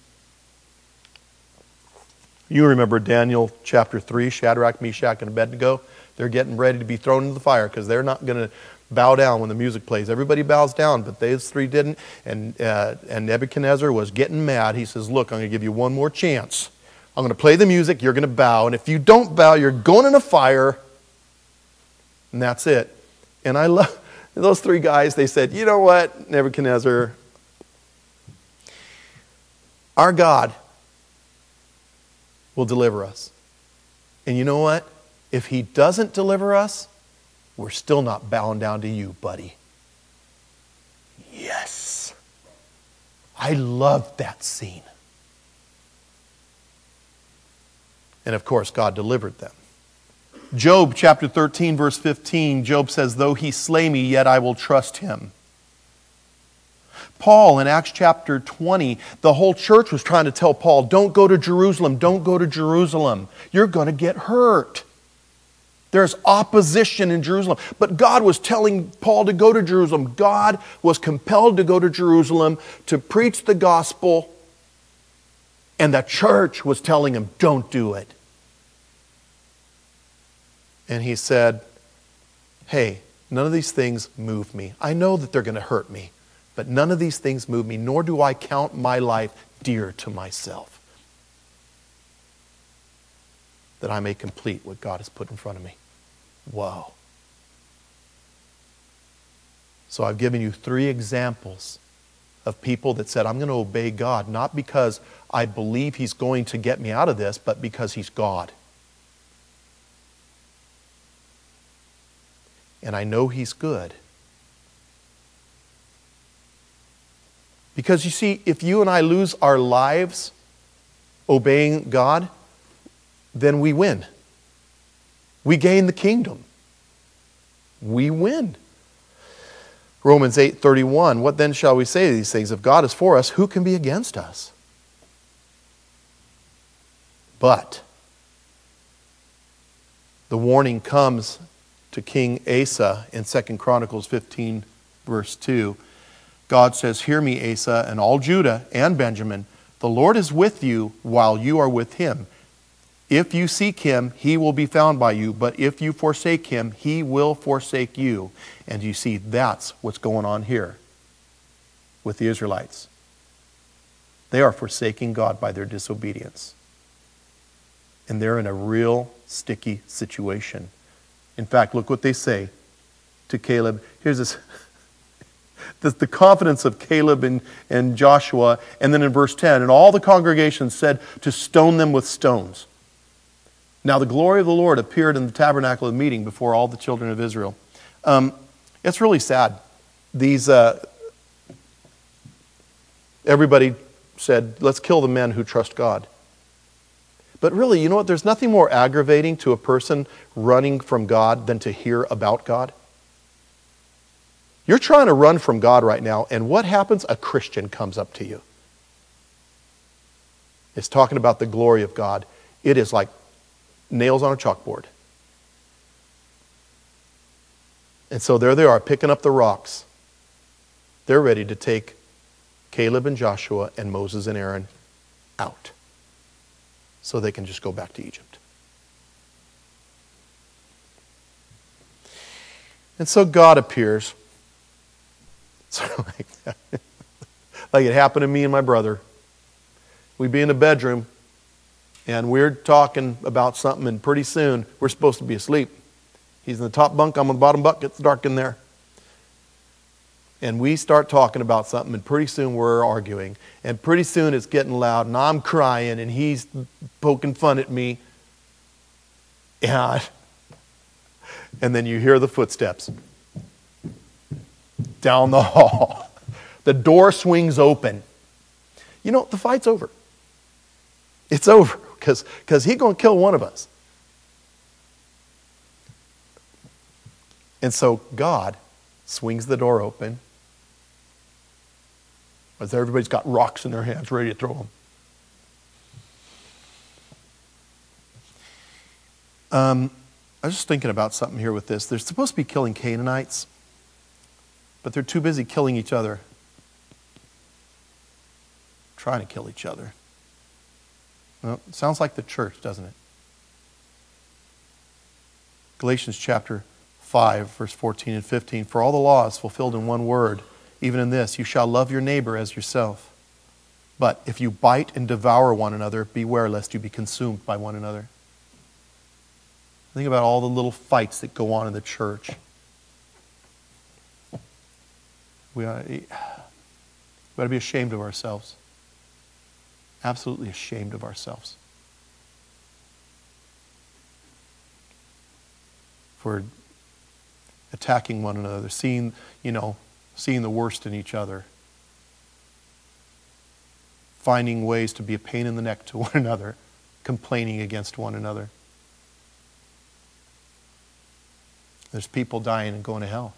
You remember Daniel chapter 3, Shadrach, Meshach, and Abednego. They're getting ready to be thrown into the fire because they're not going to bow down when the music plays. Everybody bows down, but those three didn't. And Nebuchadnezzar was getting mad. He says, look, I'm going to give you one more chance. I'm going to play the music. You're going to bow. And if you don't bow, you're going in a fire. And that's it. And I love those three guys. They said, you know what, Nebuchadnezzar, our God will deliver us. And you know what? If He doesn't deliver us, we're still not bowing down to you, buddy. Yes. I loved that scene. And of course, God delivered them. Job chapter 13, verse 15, Job says, though He slay me, yet I will trust Him. Paul in Acts chapter 20, the whole church was trying to tell Paul, don't go to Jerusalem, don't go to Jerusalem. You're going to get hurt. There's opposition in Jerusalem. But God was telling Paul to go to Jerusalem. God was compelled to go to Jerusalem to preach the gospel, and the church was telling him, don't do it. And he said, hey, none of these things move me. I know that they're going to hurt me, but none of these things move me, nor do I count my life dear to myself, that I may complete what God has put in front of me. Whoa. So I've given you 3 examples of people that said, I'm going to obey God, not because I believe He's going to get me out of this, but because He's God. And I know He's good. Because you see, if you and I lose our lives obeying God, then we win. We gain the kingdom. We win. Romans 8:31, what then shall we say to these things? If God is for us, who can be against us? But the warning comes to King Asa in 2 Chronicles 15, verse 2. God says, hear me, Asa, and all Judah and Benjamin. The Lord is with you while you are with him. If you seek him, he will be found by you. But if you forsake him, he will forsake you. And you see, that's what's going on here with the Israelites. They are forsaking God by their disobedience. And they're in a real sticky situation. In fact, look what they say to Caleb. Here's this. The confidence of Caleb and Joshua. And then in verse 10, and all the congregation said to stone them with stones. Now the glory of the Lord appeared in the tabernacle of meeting before all the children of Israel. It's really sad. Everybody said, let's kill the men who trust God. But really, you know what? There's nothing more aggravating to a person running from God than to hear about God. You're trying to run from God right now, and what happens? A Christian comes up to you. It's talking about the glory of God. It is like nails on a chalkboard. And so there they are, picking up the rocks. They're ready to take Caleb and Joshua and Moses and Aaron out so they can just go back to Egypt. And so God appears. Sort of like it happened to me and my brother. We'd be in the bedroom and we're talking about something, and pretty soon we're supposed to be asleep. He's in the top bunk, I'm on the bottom bunk, it's dark in there. And we start talking about something, and pretty soon we're arguing. And pretty soon it's getting loud, and I'm crying, and he's poking fun at me. And then you hear the footsteps down the hall. The door swings open. You know, the fight's over. It's over, because he's going to kill one of us. And so God swings the door open as everybody's got rocks in their hands ready to throw them. I was just thinking about something here with this. They're supposed to be killing Canaanites, but they're too busy killing each other. Trying to kill each other. Well, it sounds like the church, doesn't it? Galatians chapter 5, verse 14 and 15. For all the law is fulfilled in one word, even in this, you shall love your neighbor as yourself. But if you bite and devour one another, beware lest you be consumed by one another. Think about all the little fights that go on in the church. We ought to be ashamed of ourselves. Absolutely ashamed of ourselves. For attacking one another, seeing the worst in each other. Finding ways to be a pain in the neck to one another. Complaining against one another. There's people dying and going to hell.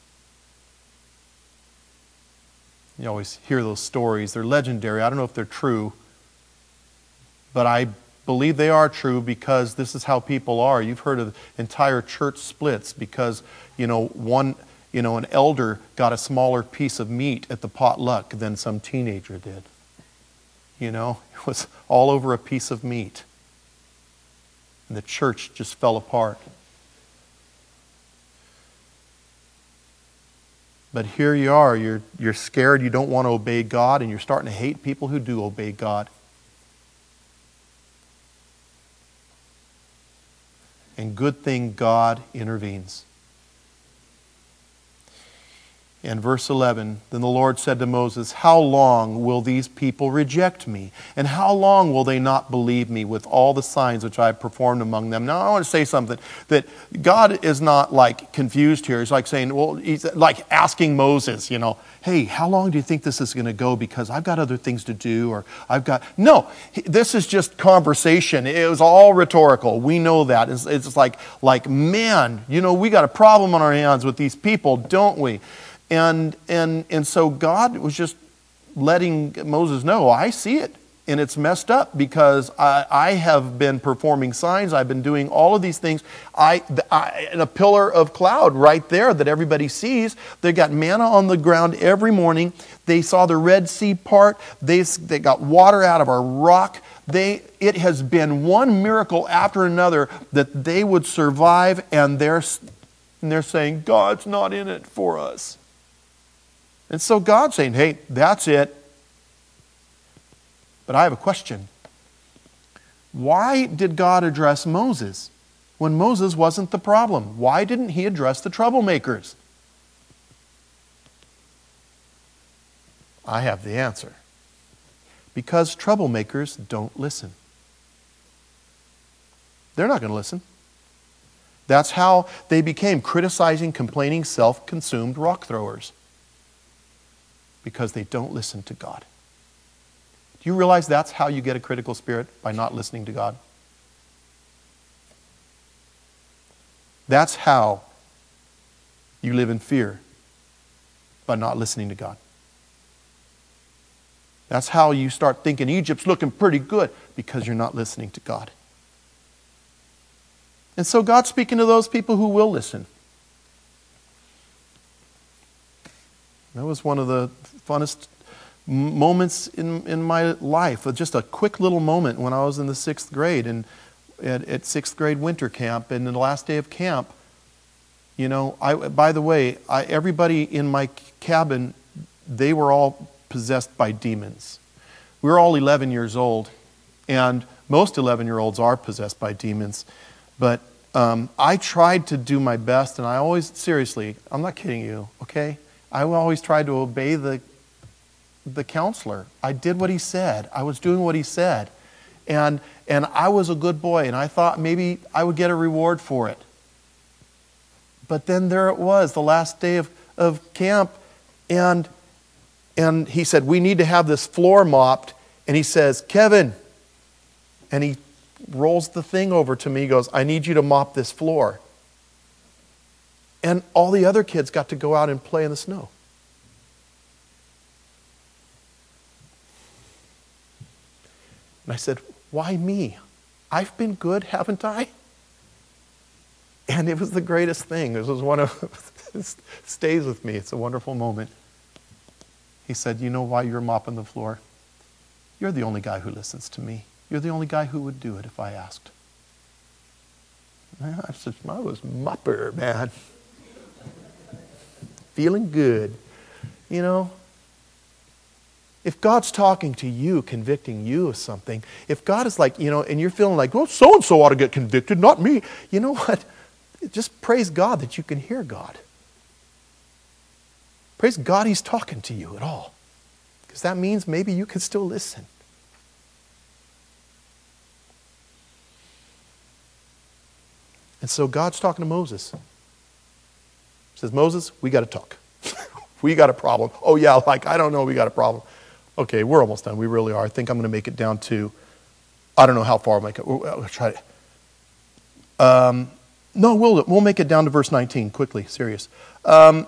You always hear those stories. They're legendary. I don't know if they're true. But I believe they are true because this is how people are. You've heard of entire church splits because, an elder got a smaller piece of meat at the potluck than some teenager did. It was all over a piece of meat. And the church just fell apart. But here you are, you're scared, you don't want to obey God, and you're starting to hate people who do obey God. And good thing God intervenes. And verse 11, then the Lord said to Moses, how long will these people reject me? And how long will they not believe me with all the signs which I have performed among them? Now I want to say something, that God is not like confused here. He's like saying, well, he's like asking Moses, hey, how long do you think this is going to go? Because I've got other things to do, or No, this is just conversation. It was all rhetorical. We know that. It's like, man, we got a problem on our hands with these people, don't we? And so God was just letting Moses know, I see it, and it's messed up because I have been performing signs. I've been doing all of these things. And a pillar of cloud right there that everybody sees. They got manna on the ground every morning. They saw the Red Sea part. They got water out of a rock. It has been one miracle after another that they would survive, and they're saying, God's not in it for us. And so God's saying, hey, that's it. But I have a question. Why did God address Moses when Moses wasn't the problem? Why didn't he address the troublemakers? I have the answer. Because troublemakers don't listen. They're not going to listen. That's how they became criticizing, complaining, self-consumed rock throwers. Because they don't listen to God. Do you realize that's how you get a critical spirit? By not listening to God? That's how you live in fear, by not listening to God. That's how you start thinking Egypt's looking pretty good, because you're not listening to God. And so God's speaking to those people who will listen. That was one of the funnest moments in my life. Just a quick little moment when I was in the 6th grade and at 6th grade winter camp. And in the last day of camp, by the way, everybody in my cabin, they were all possessed by demons. We were all 11 years old, and most 11-year-olds are possessed by demons. But I tried to do my best, and I always, seriously, I'm not kidding you, okay? I always tried to obey the counselor. I did what he said. I was doing what he said. And I was a good boy, and I thought maybe I would get a reward for it. But then there it was, the last day of camp, and he said, we need to have this floor mopped. And he says, Kevin, and he rolls the thing over to me. He goes, I need you to mop this floor. And all the other kids got to go out and play in the snow. And I said, why me? I've been good, haven't I? And it was the greatest thing. This was one of, it stays with me. It's a wonderful moment. He said, you know why you're mopping the floor? You're the only guy who listens to me. You're the only guy who would do it if I asked. I said, I was mopper, man. Feeling good. If God's talking to you, convicting you of something, if God is like, and you're feeling like, well, so-and-so ought to get convicted, not me. You know what? Just praise God that you can hear God. Praise God he's talking to you at all. Because that means maybe you can still listen. And so God's talking to Moses. He says, Moses, we got to talk. We got a problem. Oh yeah, I don't know, we got a problem. Okay, we're almost done. We really are. I think I'm going to make it down to, I don't know how far I'll make it. We'll try it. No, we'll make it down to verse 19 quickly. Serious. God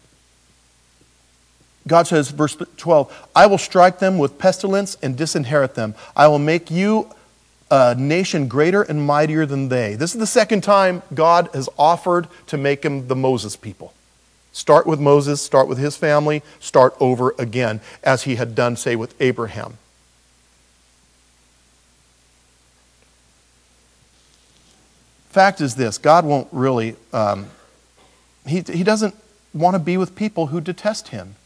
says, verse 12, I will strike them with pestilence and disinherit them. I will make you a nation greater and mightier than they. This is the second time God has offered to make him the Moses people. Start with Moses, start with his family, start over again, as he had done, say, with Abraham. Fact is this, God won't really, he doesn't want to be with people who detest him.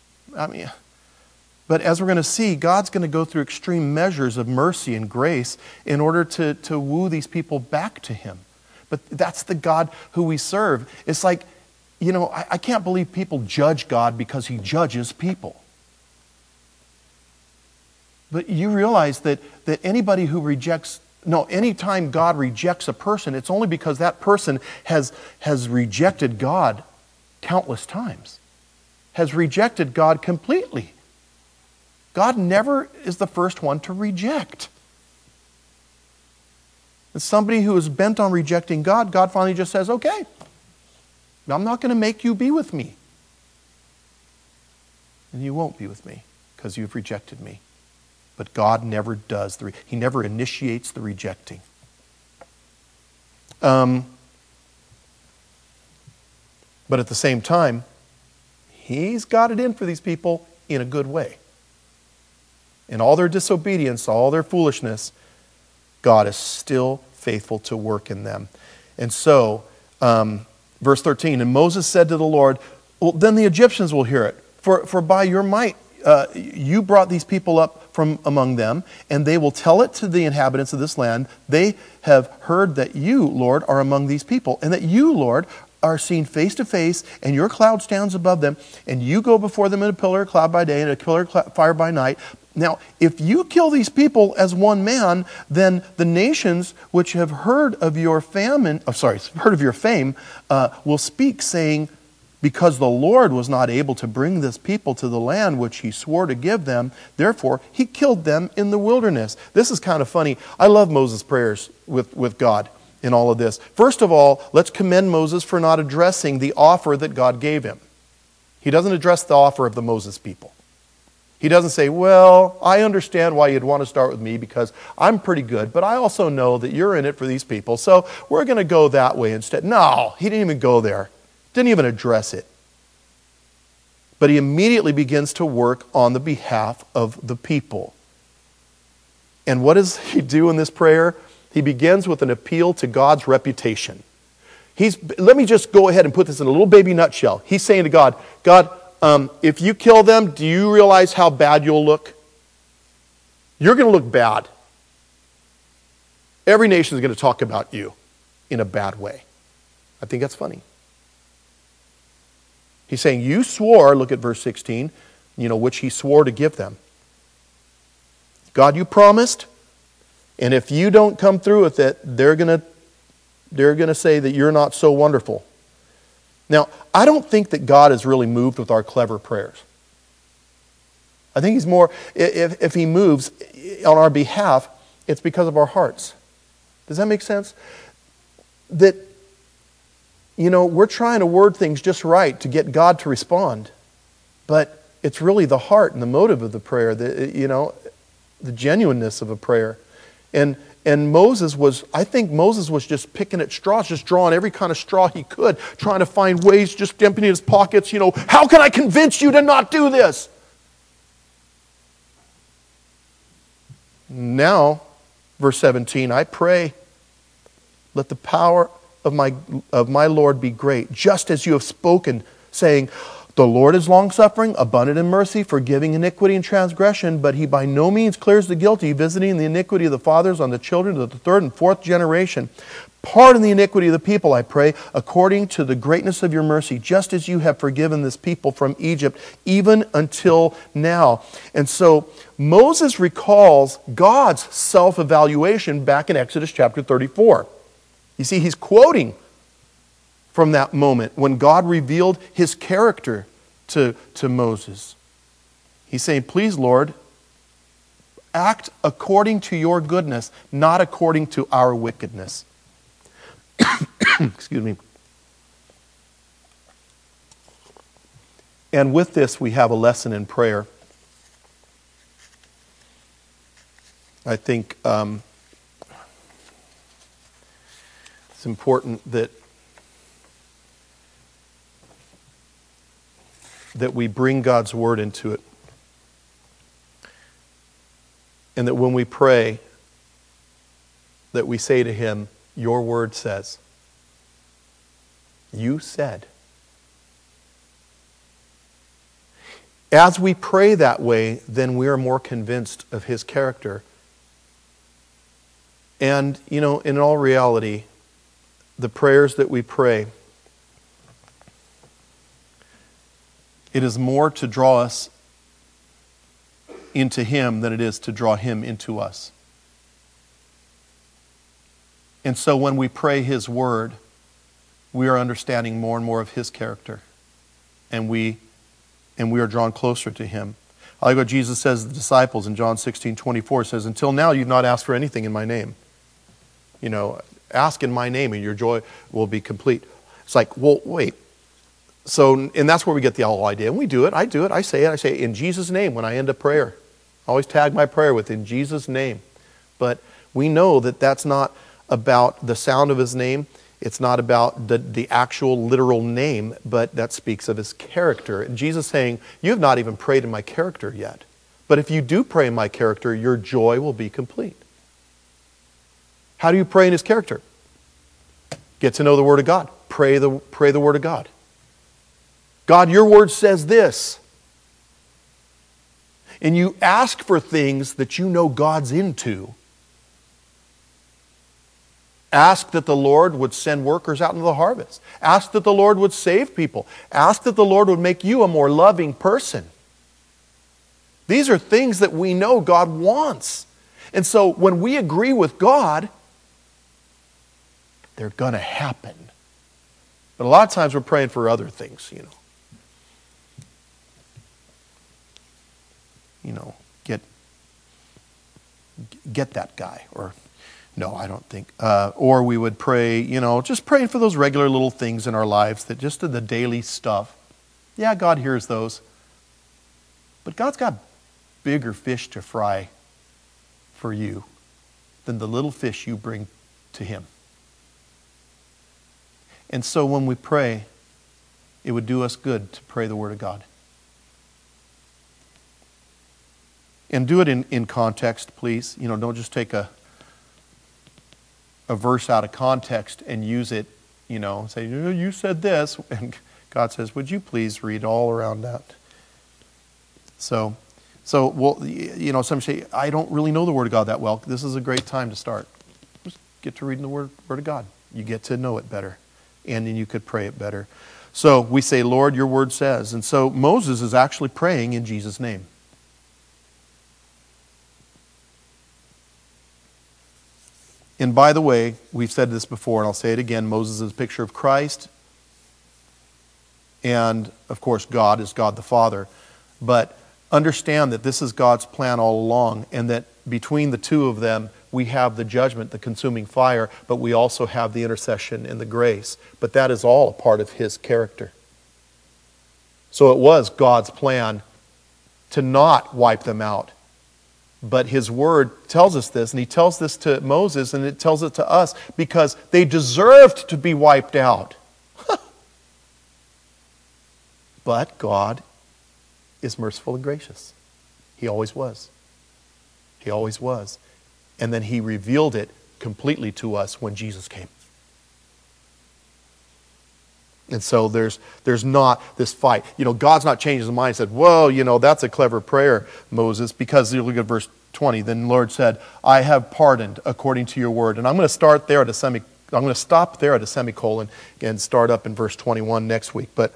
But as we're going to see, God's going to go through extreme measures of mercy and grace in order to woo these people back to him. But that's the God who we serve. It's like, I can't believe people judge God because he judges people. But you realize that anybody who anytime God rejects a person, it's only because that person has rejected God countless times, has rejected God completely. God never is the first one to reject. And somebody who is bent on rejecting God, God finally just says, okay, I'm not going to make you be with me. And you won't be with me because you've rejected me. But God never does. He never initiates the rejecting. But at the same time, he's got it in for these people in a good way. In all their disobedience, all their foolishness, God is still faithful to work in them. And so, verse 13, and Moses said to the Lord, well, then the Egyptians will hear it. For by your might you brought these people up from among them, and they will tell it to the inhabitants of this land. They have heard that you, Lord, are among these people, and that you, Lord, are seen face to face, and your cloud stands above them, and you go before them in a pillar of cloud by day and a pillar of fire by night. Now, if you kill these people as one man, then the nations which have heard of your fame, will speak, saying, because the Lord was not able to bring this people to the land which he swore to give them, therefore he killed them in the wilderness. This is kind of funny. I love Moses' prayers with God in all of this. First of all, let's commend Moses for not addressing the offer that God gave him. He doesn't address the offer of the Moses people. He doesn't say, well, I understand why you'd want to start with me because I'm pretty good, but I also know that you're in it for these people, so we're going to go that way instead. No, he didn't even go there. Didn't even address it. But he immediately begins to work on the behalf of the people. And what does he do in this prayer? He begins with an appeal to God's reputation. Let me just go ahead and put this in a little baby nutshell. He's saying to God, if you kill them, do you realize how bad you'll look? You're going to look bad. Every nation is going to talk about you in a bad way. I think that's funny. He's saying, you swore, look at verse 16, which he swore to give them. God, you promised, and if you don't come through with it, they're going to say that you're not so wonderful. Now, I don't think that God is really moved with our clever prayers. I think he's more, if he moves on our behalf, it's because of our hearts. Does that make sense? That, we're trying to word things just right to get God to respond. But it's really the heart and the motive of the prayer, the genuineness of a prayer. And I think Moses was just picking at straws, just drawing every kind of straw he could, trying to find ways, just emptying his pockets, how can I convince you to not do this? Now, verse 17, I pray, let the power of my Lord be great, just as you have spoken, saying, the Lord is long-suffering, abundant in mercy, forgiving iniquity and transgression, but he by no means clears the guilty, visiting the iniquity of the fathers on the children of the third and fourth generation. Pardon the iniquity of the people, I pray, according to the greatness of your mercy, just as you have forgiven this people from Egypt, even until now. And so Moses recalls God's self-evaluation back in Exodus chapter 34. You see, he's quoting from that moment when God revealed his character to Moses. He's saying, please, Lord, act according to your goodness, not according to our wickedness. Excuse me. And with this, we have a lesson in prayer. I think it's important that we bring God's word into it. And that when we pray, that we say to him, your word says. You said. As we pray that way, then we are more convinced of his character. And, in all reality, the prayers that we pray, It is more to draw us into Him than it is to draw Him into us. And so when we pray His word, we are understanding more and more of His character. And we are drawn closer to Him. I like what Jesus says to the disciples in John 16:24. It says, until now you've not asked for anything in my name. Ask in my name and your joy will be complete. It's like, well, wait. So, and that's where we get the whole idea. And we do it. I do it. I say in Jesus' name when I end a prayer. I always tag my prayer with in Jesus' name. But we know that that's not about the sound of His name. It's not about the actual literal name, but that speaks of His character. And Jesus saying, you have not even prayed in my character yet. But if you do pray in my character, your joy will be complete. How do you pray in His character? Get to know the Word of God. Pray the Word of God. God, your Word says this. And you ask for things that you know God's into. Ask that the Lord would send workers out into the harvest. Ask that the Lord would save people. Ask that the Lord would make you a more loving person. These are things that we know God wants. And so when we agree with God, they're going to happen. But a lot of times we're praying for other things, get that guy, or no, I don't think. Or we would pray, just praying for those regular little things in our lives, that just the daily stuff. Yeah, God hears those. But God's got bigger fish to fry for you than the little fish you bring to Him. And so when we pray, it would do us good to pray the Word of God. And do it in context, please. Don't just take a verse out of context and use it, say, you said this. And God says, would you please read all around that? So some say, I don't really know the Word of God that well. This is a great time to start. Just get to reading the Word of God. You get to know it better. And then you could pray it better. So we say, Lord, your Word says. And so Moses is actually praying in Jesus' name. And by the way, we've said this before, and I'll say it again, Moses is a picture of Christ. And, of course, God is God the Father. But understand that this is God's plan all along, and that between the two of them, we have the judgment, the consuming fire, but we also have the intercession and the grace. But that is all a part of His character. So it was God's plan to not wipe them out. But His Word tells us this, and He tells this to Moses, and it tells it to us, because they deserved to be wiped out. But God is merciful and gracious. He always was. He always was. And then He revealed it completely to us when Jesus came. And so there's not this fight. God's not changing His mind and said, whoa, that's a clever prayer, Moses, because you look at verse 20. Then the Lord said, I have pardoned according to your word. And I'm going to stop there at a semicolon and start up in verse 21 next week. But,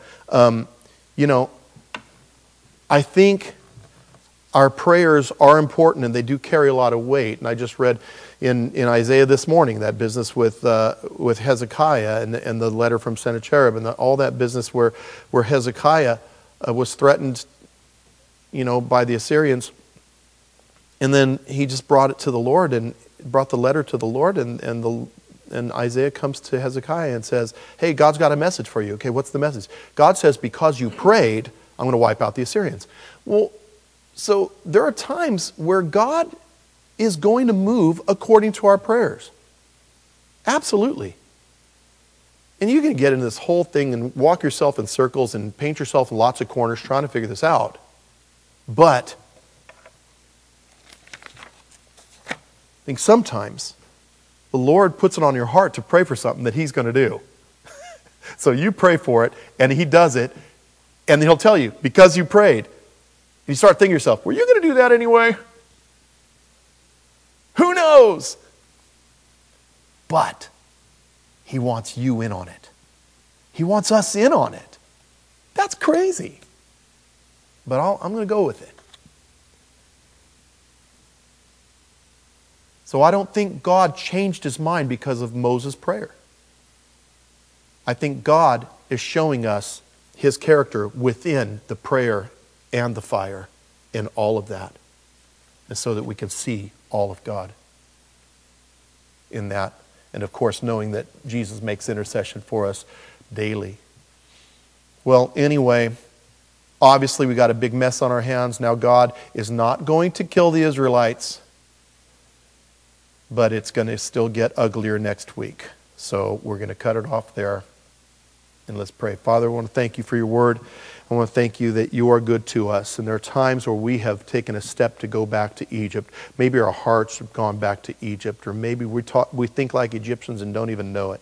I think our prayers are important and they do carry a lot of weight. And I just read in Isaiah this morning that business with Hezekiah and the letter from Sennacherib and all that business where Hezekiah was threatened, by the Assyrians. And then he just brought it to the Lord and brought the letter to the Lord, and Isaiah comes to Hezekiah and says, hey, God's got a message for you. Okay, what's the message? God says, because you prayed, I'm going to wipe out the Assyrians. Well, so there are times where God is going to move according to our prayers. Absolutely. And you can get into this whole thing and walk yourself in circles and paint yourself in lots of corners trying to figure this out. But I think sometimes the Lord puts it on your heart to pray for something that He's going to do. So you pray for it, and He does it, and He'll tell you, because you prayed. You start thinking to yourself, were you going to do that anyway? Who knows? But He wants you in on it. He wants us in on it. That's crazy. but I'm going to go with it. So I don't think God changed his mind because of Moses' prayer. I think God is showing us his character within the prayer and the fire and all of that, and so that we can see all of God in that. And of course, knowing that Jesus makes intercession for us daily. Well, anyway, obviously we got a big mess on our hands. Now God is not going to kill the Israelites, but it's going to still get uglier next week. So we're going to cut it off there. And let's pray. Father, I want to thank you for your word. I want to thank you that you are good to us. And there are times where we have taken a step to go back to Egypt. Maybe our hearts have gone back to Egypt, or maybe we think like Egyptians and don't even know it.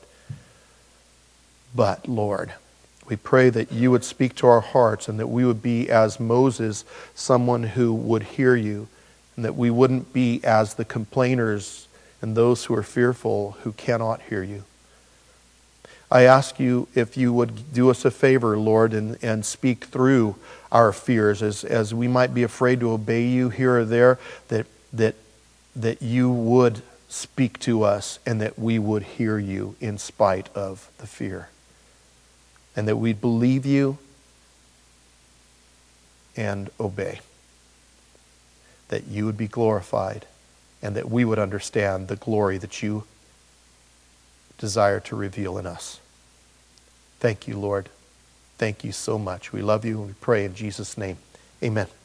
But, Lord, we pray that you would speak to our hearts and that we would be, as Moses, someone who would hear you, and that we wouldn't be as the complainers and those who are fearful who cannot hear you. I ask you if you would do us a favor, Lord, and speak through our fears as we might be afraid to obey you here or there, that you would speak to us and that we would hear you in spite of the fear. And that we'd believe you and obey. That you would be glorified and that we would understand the glory that you desire to reveal in us. Thank you, Lord. Thank you so much. We love you and we pray in Jesus' name. Amen.